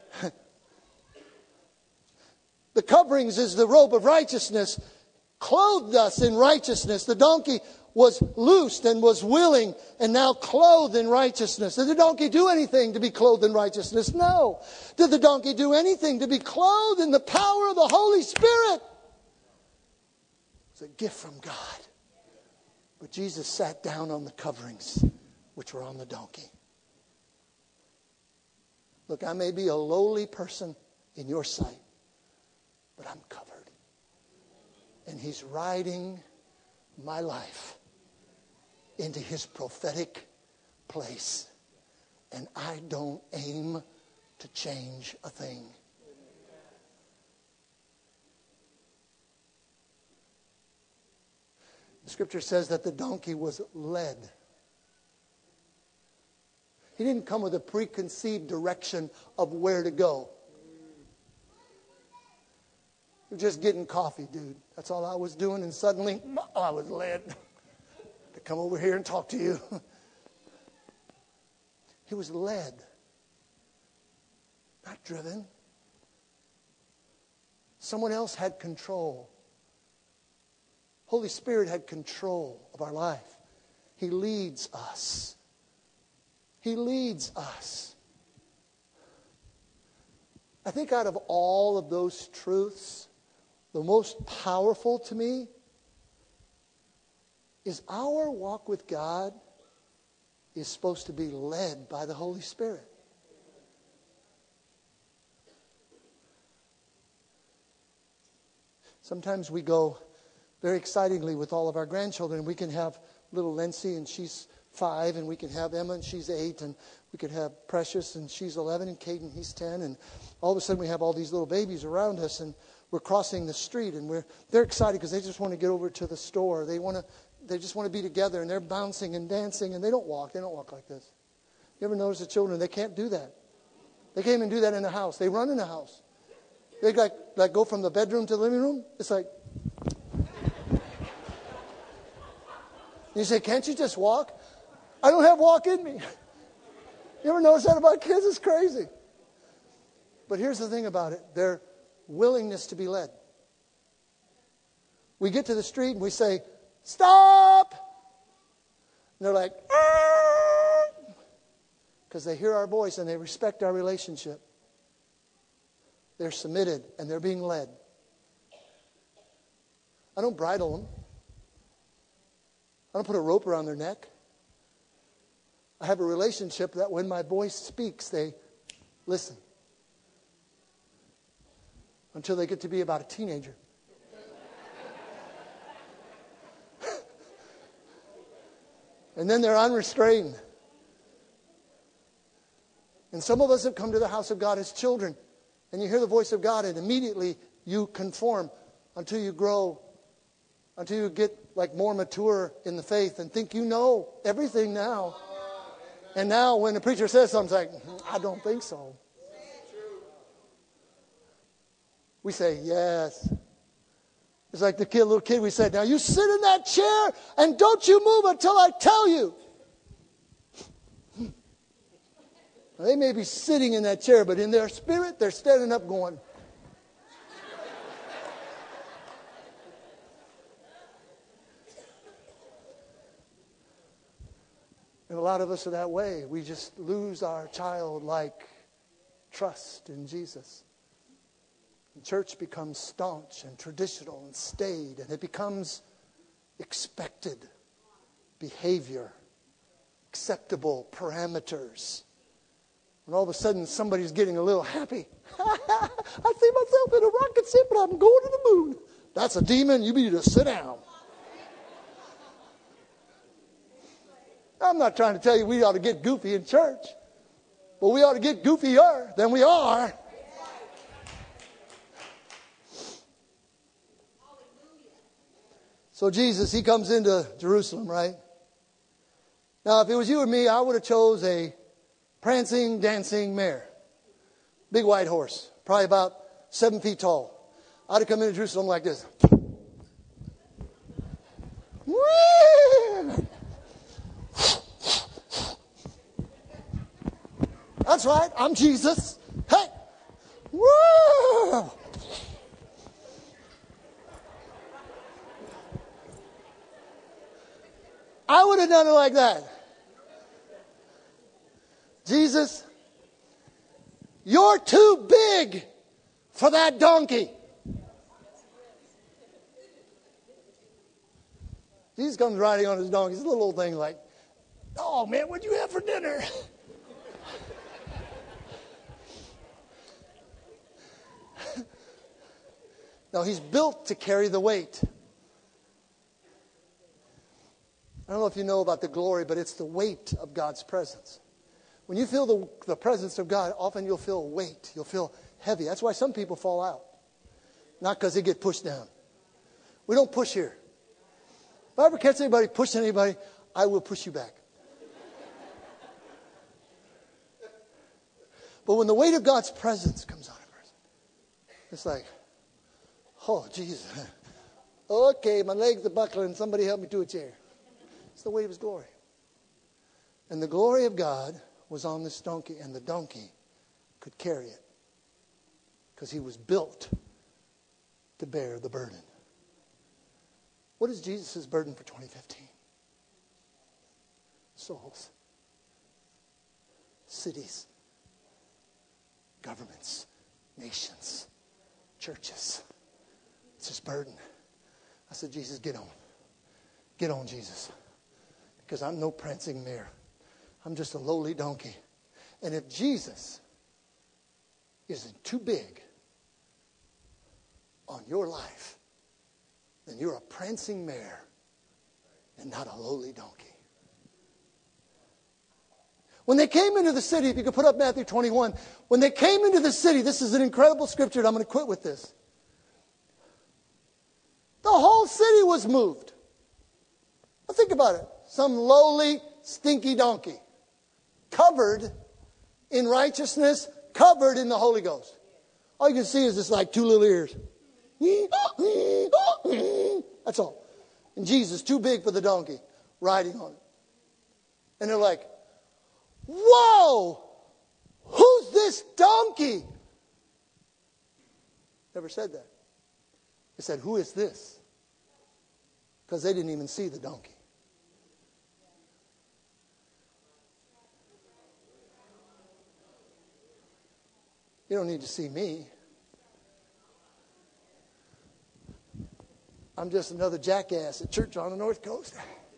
The coverings is the robe of righteousness, clothed us in righteousness. The donkey was loosed and was willing and now clothed in righteousness. Did the donkey do anything to be clothed in righteousness? No. Did the donkey do anything to be clothed in the power of the Holy Spirit? It's a gift from God. But Jesus sat down on the coverings which were on the donkey. Look, I may be a lowly person in your sight, but I'm covered. And He's riding my life into His prophetic place. And I don't aim to change a thing. The Scripture says that the donkey was led. He didn't come with a preconceived direction of where to go. You're just getting coffee, dude. That's all I was doing. And suddenly, I was led to come over here and talk to you. He was led, not driven. Someone else had control. Holy Spirit had control of our life. He leads us. He leads us. I think out of all of those truths, the most powerful to me is our walk with God is supposed to be led by the Holy Spirit. Sometimes we go very excitingly with all of our grandchildren. We can have little Lindsay, and she's 5, and we can have Emma, and she's 8, and we could have Precious, and she's 11, and Caden, he's 10, and all of a sudden we have all these little babies around us, and we're crossing the street, and they're excited because they just want to get over to the store. They just want to be together, and they're bouncing and dancing, and they don't walk like this. You ever notice the children? They can't do that. They can't even do that in the house. They run in the house. They like go from the bedroom to the living room. It's like. You say, can't you just walk? I don't have walk in me. You ever notice that about kids? It's crazy. But here's the thing about it. Their willingness to be led. We get to the street and we say, stop! And they're like, because they hear our voice and they respect our relationship. They're submitted and they're being led. I don't bridle them. I don't put a rope around their neck. I have a relationship that when my voice speaks, they listen. Until they get to be about a teenager. And then they're unrestrained. And some of us have come to the house of God as children. And you hear the voice of God and immediately you conform until you grow. Until you get like more mature in the faith and think you know everything now. And now when the preacher says something, it's like, I don't think so. We say, yes. It's like the little kid we said, now you sit in that chair and don't you move until I tell you. They may be sitting in that chair, but in their spirit, they're standing up going. And a lot of us are that way. We just lose our childlike trust in Jesus. And church becomes staunch and traditional and staid, and it becomes expected behavior, acceptable parameters. And all of a sudden, somebody's getting a little happy. I see myself in a rocket ship, and I'm going to the moon. That's a demon. You need to sit down. I'm not trying to tell you we ought to get goofy in church, but we ought to get goofier than we are. So Jesus, he comes into Jerusalem, right? Now, if it was you or me, I would have chose a prancing, dancing mare. Big white horse, probably about 7 feet tall. I'd have come into Jerusalem like this. That's right, I'm Jesus. Hey! Woo! I would have done it like that. Jesus, you're too big for that donkey. Jesus comes riding on his donkey. It's a little old thing like, oh man, what'd you have for dinner? No, he's built to carry the weight. I don't know if you know about the glory, but it's the weight of God's presence. When you feel the presence of God, often you'll feel weight. You'll feel heavy. That's why some people fall out. Not because they get pushed down. We don't push here. If I ever catch anybody pushing anybody, I will push you back. But when the weight of God's presence comes on a person, it's like, oh, Jesus. Okay, my legs are buckling. Somebody help me to a chair. It's the weight of his glory. And the glory of God was on this donkey, and the donkey could carry it because he was built to bear the burden. What is Jesus' burden for 2015? Souls, cities, governments, nations, churches. It's his burden. I said, Jesus, get on. Get on, Jesus. Because I'm no prancing mare. I'm just a lowly donkey. And if Jesus isn't too big on your life, then you're a prancing mare and not a lowly donkey. When they came into the city, if you could put up Matthew 21, when they came into the city, this is an incredible scripture, and I'm going to quit with this. The whole city was moved. Now think about it. Some lowly, stinky donkey, covered in righteousness, covered in the Holy Ghost. All you can see is just like 2 little ears. That's all. And Jesus, too big for the donkey, riding on it. And they're like, whoa, who's this donkey? Never said that. They said, who is this? Because they didn't even see the donkey. You don't need to see me. I'm just another jackass at church on the North Coast.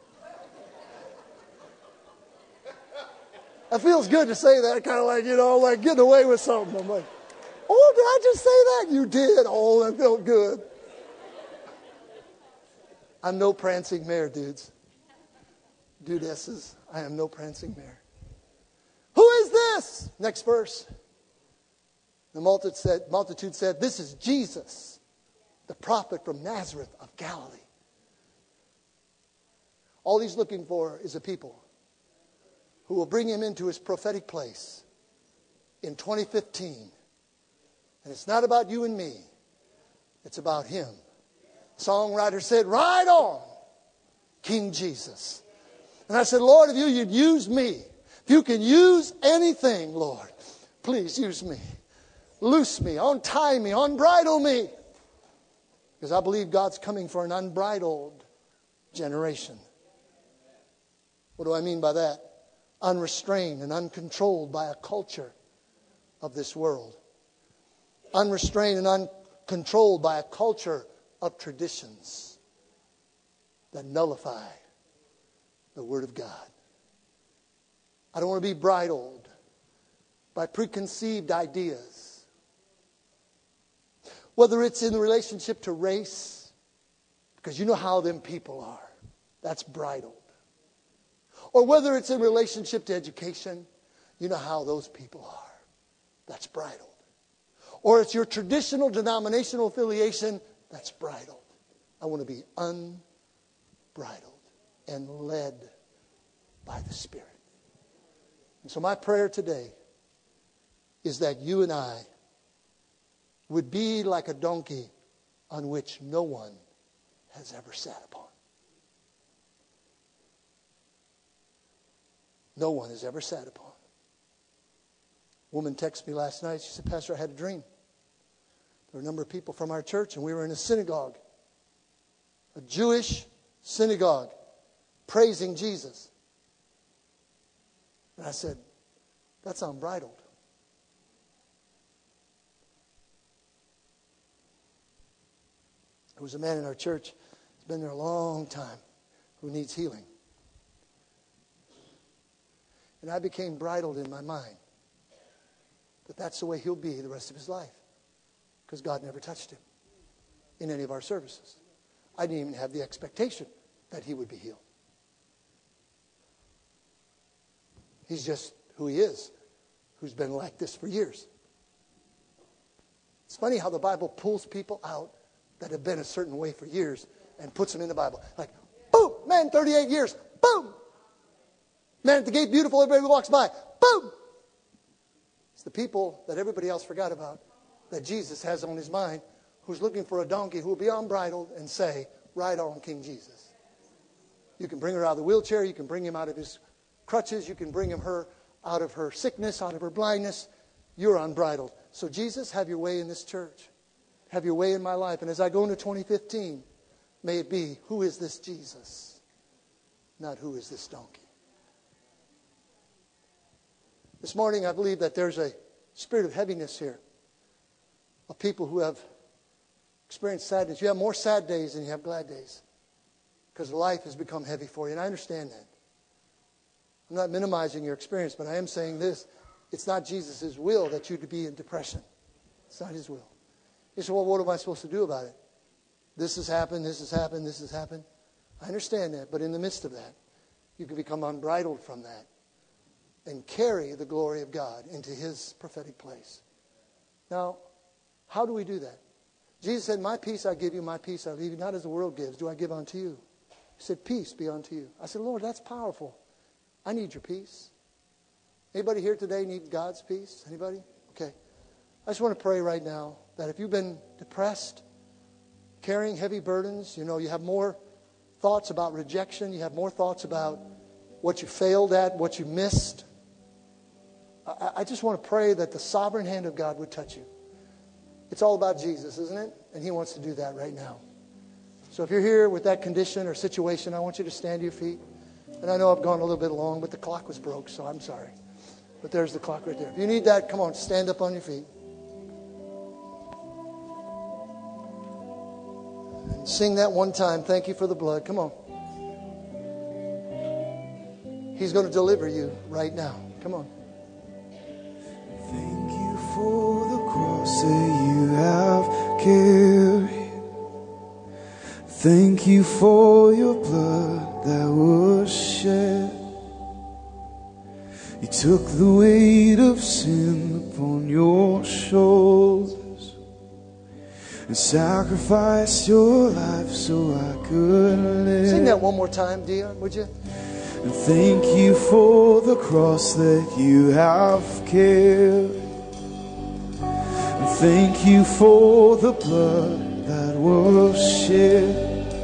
It feels good to say that, kind of like, like getting away with something. I'm like, oh, did I just say that? You did. Oh, that felt good. I'm no prancing mare, dudes. Dudesses, I am no prancing mare. Who is this? Next verse. The multitude said, this is Jesus, the prophet from Nazareth of Galilee. All he's looking for is a people who will bring him into his prophetic place in 2015. And it's not about you and me. It's about Him. The songwriter said, "Ride on, King Jesus." And I said, Lord, if you'd use me, if you can use anything, Lord, please use me. Loose me, untie me, unbridle me. Because I believe God's coming for an unbridled generation. What do I mean by that? Unrestrained and uncontrolled by a culture of this world. Unrestrained and uncontrolled by a culture of traditions that nullify the Word of God. I don't want to be bridled by preconceived ideas. Whether it's in relationship to race, because you know how them people are. That's bridled. Or whether it's in relationship to education, you know how those people are. That's bridled. Or it's your traditional denominational affiliation, that's bridled. I want to be unbridled and led by the Spirit. And so my prayer today is that you and I would be like a donkey on which no one has ever sat upon. No one has ever sat upon. A woman texted me last night. She said, Pastor, I had a dream. There were a number of people from our church, and we were in a synagogue, a Jewish synagogue, praising Jesus. And I said, that's unbridled. There was a man in our church, he's been there a long time, who needs healing. And I became bridled in my mind that that's the way he'll be the rest of his life. Because God never touched him in any of our services. I didn't even have the expectation that he would be healed. He's just who he is, who's been like this for years. It's funny how the Bible pulls people out that have been a certain way for years and puts them in the Bible. Like, boom, man, 38 years, boom. Man at the gate, beautiful, everybody walks by, boom. It's the people that everybody else forgot about that Jesus has on his mind, who's looking for a donkey who will be unbridled and say, ride on, King Jesus. You can bring her out of the wheelchair, you can bring him out of his crutches, you can bring her out of her sickness, out of her blindness. You're unbridled. So Jesus, have your way in this church. Have your way in my life. And as I go into 2015, may it be, who is this Jesus? Not who is this donkey? This morning I believe that there's a spirit of heaviness here. Of people who have experienced sadness. You have more sad days than you have glad days. Because life has become heavy for you. And I understand that. I'm not minimizing your experience, but I am saying this. It's not Jesus' will that you to be in depression. It's not his will. You say, well, what am I supposed to do about it? This has happened, this has happened, this has happened. I understand that, but in the midst of that, you can become unbridled from that and carry the glory of God into his prophetic place. Now, how do we do that? Jesus said, my peace I give you, my peace I leave you, not as the world gives, do I give unto you. He said, peace be unto you. I said, Lord, that's powerful. I need your peace. Anybody here today need God's peace? Anybody? Okay. I just want to pray right now that if you've been depressed, carrying heavy burdens, you have more thoughts about rejection, you have more thoughts about what you failed at, what you missed. I just want to pray that the sovereign hand of God would touch you. It's all about Jesus, isn't it? And he wants to do that right now. So if you're here with that condition or situation, I want you to stand to your feet. And I know I've gone a little bit long, but the clock was broke, so I'm sorry. But there's the clock right there. If you need that, come on, stand up on your feet. And sing that one time. Thank you for the blood. Come on. He's going to deliver you right now. Come on. Thank you for the cross that you have carried. Thank you for your blood that was shed. You took the weight of sin upon your shoulders and sacrificed your life so I could live. Sing that one more time, Dion, would you? And thank you for the cross that you have carried. And thank you for the blood that was shed.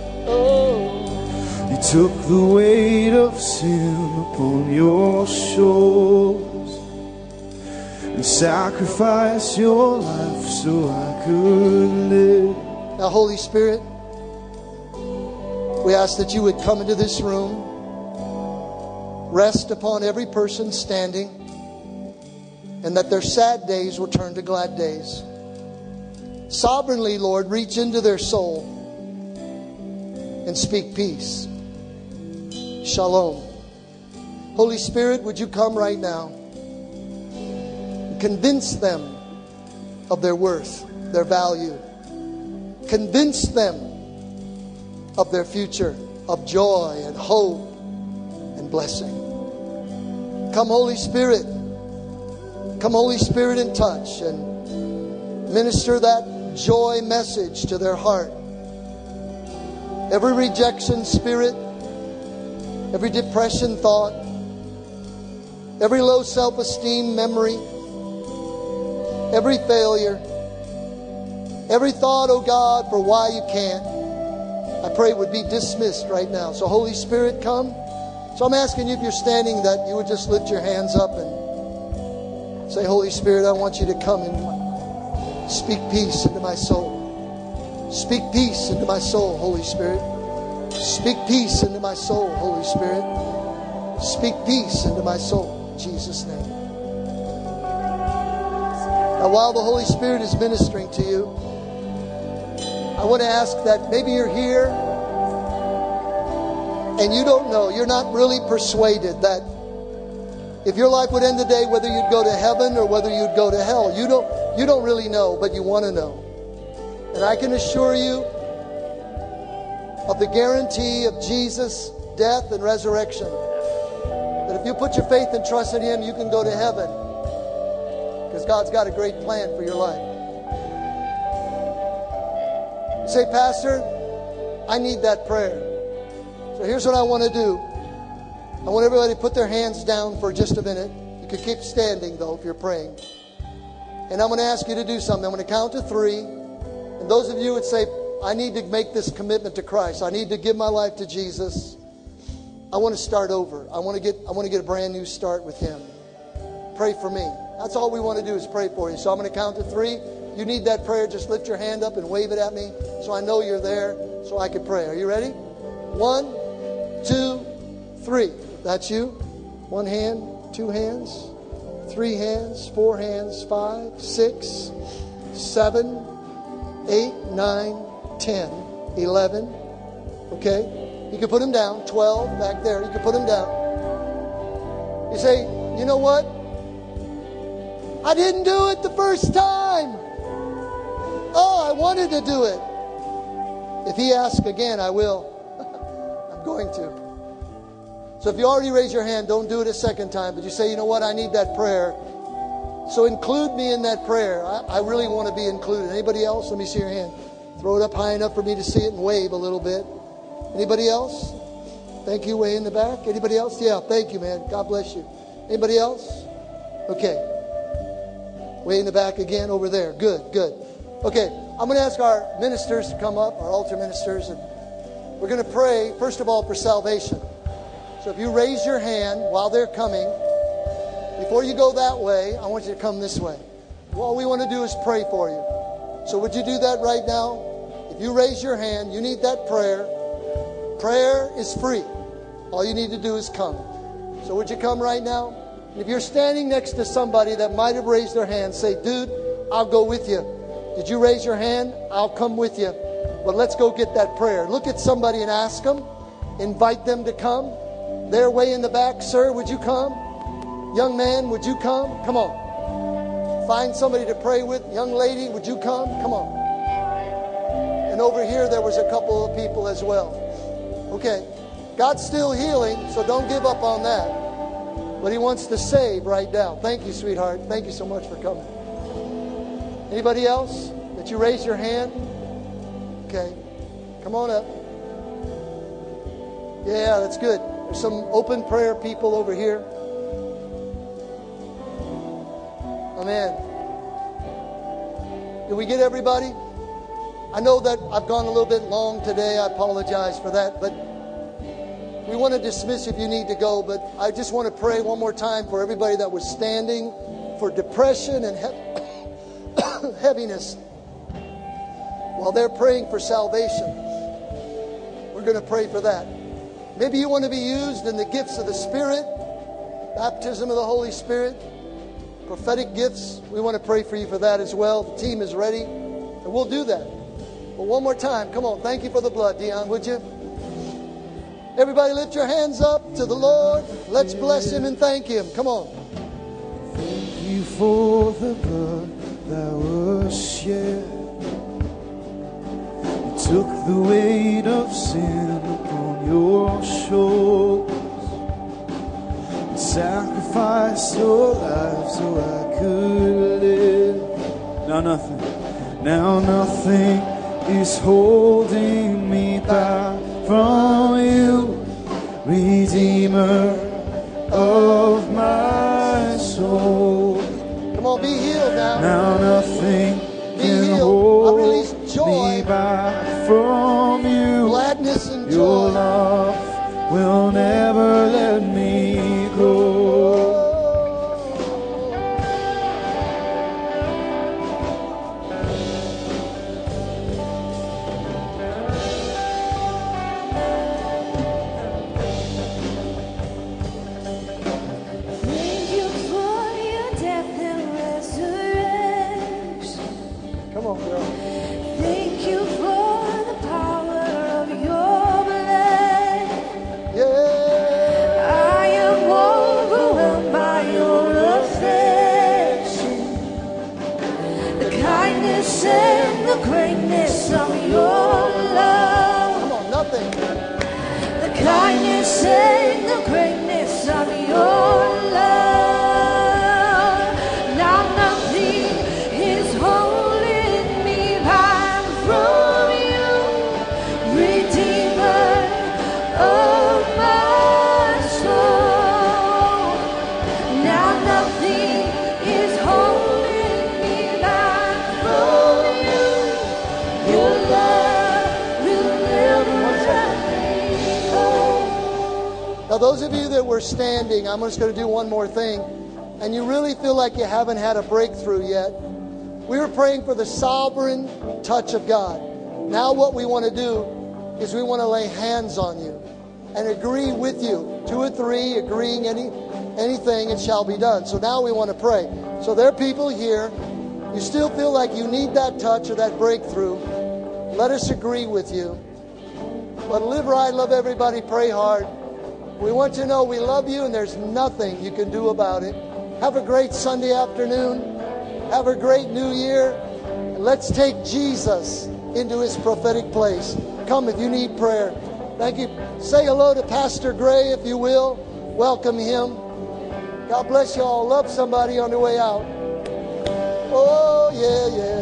You took the weight of sin upon your shoulders and sacrificed your life so I could live. Now, Holy Spirit, we ask that you would come into this room, rest upon every person standing, and that their sad days will turn to glad days. Sovereignly, Lord, reach into their soul and speak peace. Shalom. Holy Spirit, would you come right now and convince them of their worth, their value. Convince them of their future, of joy and hope and blessing. Come, Holy Spirit. Come, Holy Spirit, and touch and minister that joy message to their heart. Every rejection spirit, every depression thought, every low self-esteem memory, every failure, every thought, oh God, for why you can't, I pray would be dismissed right now. So Holy Spirit, come. So I'm asking you, if you're standing, that you would just lift your hands up and say, Holy Spirit, I want you to come and speak peace into my soul. Speak peace into my soul, Holy Spirit. Speak peace into my soul, Holy Spirit. Speak peace into my soul, in Jesus' name. Now, while the Holy Spirit is ministering to you, I want to ask that maybe you're here and you don't know, you're not really persuaded that if your life would end today, whether you'd go to heaven or whether you'd go to hell. You don't really know, but you want to know. And I can assure you of the guarantee of Jesus' death and resurrection, that if you put your faith and trust in Him, you can go to heaven, because God's got a great plan for your life. You say, Pastor, I need that prayer. So here's what I want to do. I want everybody to put their hands down for just a minute. You can keep standing, though, if you're praying. And I'm going to ask you to do something. I'm going to count to 3. And those of you who would say, I need to make this commitment to Christ. I need to give my life to Jesus. I want to start over. I want to get a brand new start with Him. Pray for me. That's all we want to do, is pray for you. So I'm going to count to 3. You need that prayer, just lift your hand up and wave it at me so I know you're there, so I can pray. Are you ready? 1, 2, 3. That's you. 1 hand, 2 hands, 3 hands, 4 hands, 5, 6, 7, 8, 9, 10, 11. Okay? You can put them down. 12 back there. You can put them down. You say, you know what? I didn't do it the first time. Oh, I wanted to do it. If He asks again, I will. I'm going to. So if you already raised your hand, don't do it a second time. But you say, you know what? I need that prayer. So include me in that prayer. I really want to be included. Anybody else? Let me see your hand. Throw it up high enough for me to see it and wave a little bit. Anybody else? Thank you, way in the back. Anybody else? Yeah, thank you, man. God bless you. Anybody else? Okay. Way in the back again over there. Good, good. Okay, I'm going to ask our ministers to come up, our altar ministers, and we're going to pray, first of all, for salvation. So if you raise your hand while they're coming, before you go that way, I want you to come this way. All we want to do is pray for you. So would you do that right now? If you raise your hand, you need that prayer. Prayer is free. All you need to do is come. So would you come right now? And if you're standing next to somebody that might have raised their hand, say, dude, I'll go with you. Did you raise your hand? I'll come with you. But let's go get that prayer. Look at somebody and ask them. Invite them to come. They're way in the back. Sir, would you come? Young man, would you come? Come on. Find somebody to pray with. Young lady, would you come? Come on. And over here, there was a couple of people as well. Okay. God's still healing, so don't give up on that. But He wants to save right now. Thank you, sweetheart. Thank you so much for coming. Anybody else? That you raise your hand? Okay. Come on up. Yeah, that's good. There's some open prayer people over here. Amen. Did we get everybody? I know that I've gone a little bit long today. I apologize for that. But we want to dismiss if you need to go. But I just want to pray one more time for everybody that was standing for depression and heaviness while they're praying for salvation. We're going to pray for that. Maybe you want to be used in the gifts of the Spirit, baptism of the Holy Spirit, prophetic gifts. We want to pray for you for that as well. The team is ready, and we'll do that. But one more time, come on. Thank you for the blood, Dion, would you? Everybody lift your hands up to the Lord. Let's bless Him and thank Him. Come on. Thank you for the blood that was shed. You took the weight of sin upon your shoulders and sacrificed your life so I could live. Now nothing is holding me back from you, Redeemer of my soul. Come on, be healed now. Now nothing can hold me back from you. Gladness and joy. Your love will never let me go. And the greatness of your love. Come on, nothing. The kindness and the greatness of your love. Now nothing is holding me back from you, Redeemer of my soul. Now nothing is holding me back from you. Your love will never let me go. Now, those of you that were standing, I'm just going to do one more thing, and you really feel like you haven't had a breakthrough yet. We were praying for the sovereign touch of God. Now what we want to do is we want to lay hands on you and agree with you. 2 or 3 agreeing anything, it shall be done. So now we want to pray. So there are people here. You still feel like you need that touch or that breakthrough. Let us agree with you. But live right, love everybody, pray hard. We want you to know we love you and there's nothing you can do about it. Have a great Sunday afternoon. Have a great New Year. And let's take Jesus into His prophetic place. Come if you need prayer. Thank you. Say hello to Pastor Gray if you will. Welcome him. God bless you all. Love somebody on the way out. Oh, yeah, yeah.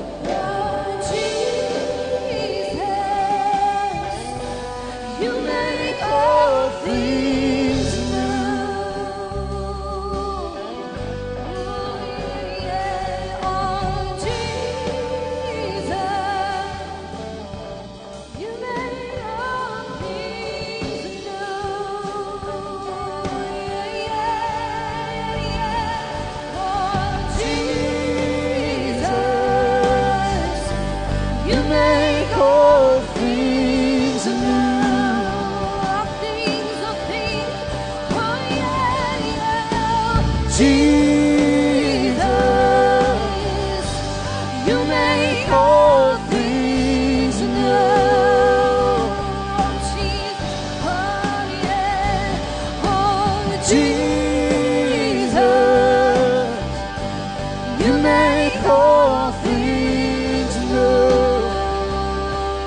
You make all things new. Oh, Jesus, you make all things new. Oh, Jesus, you make all things new. Jesus, you make all things new. Jesus, you make all things new.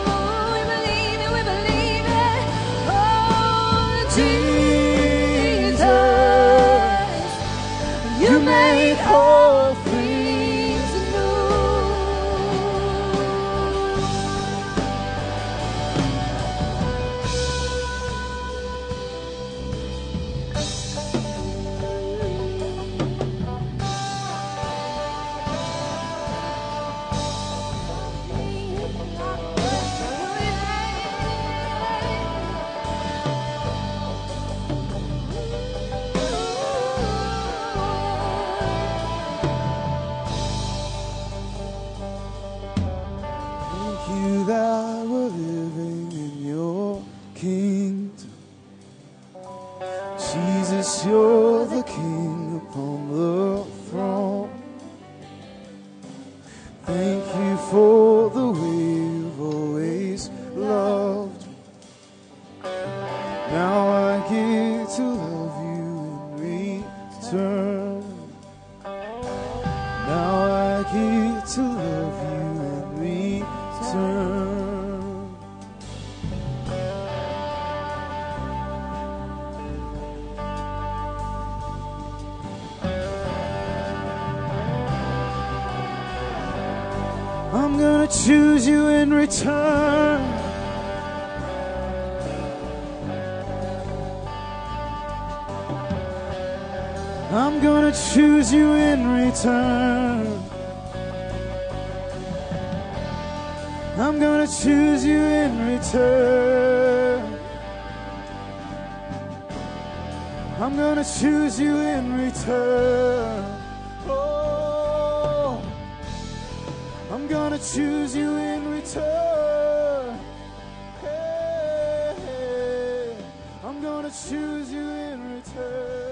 you that we're living in your kingdom. Jesus, you're the King upon the throne. Thank you for the way you've always loved me. Now I get to love you in return. Now I get to love you in return. I'm gonna choose you in return. I'm gonna choose you in return. I'm gonna choose you in return. I'm gonna choose you in return. Oh, I'm gonna choose you in return. Hey, I'm gonna choose you in return.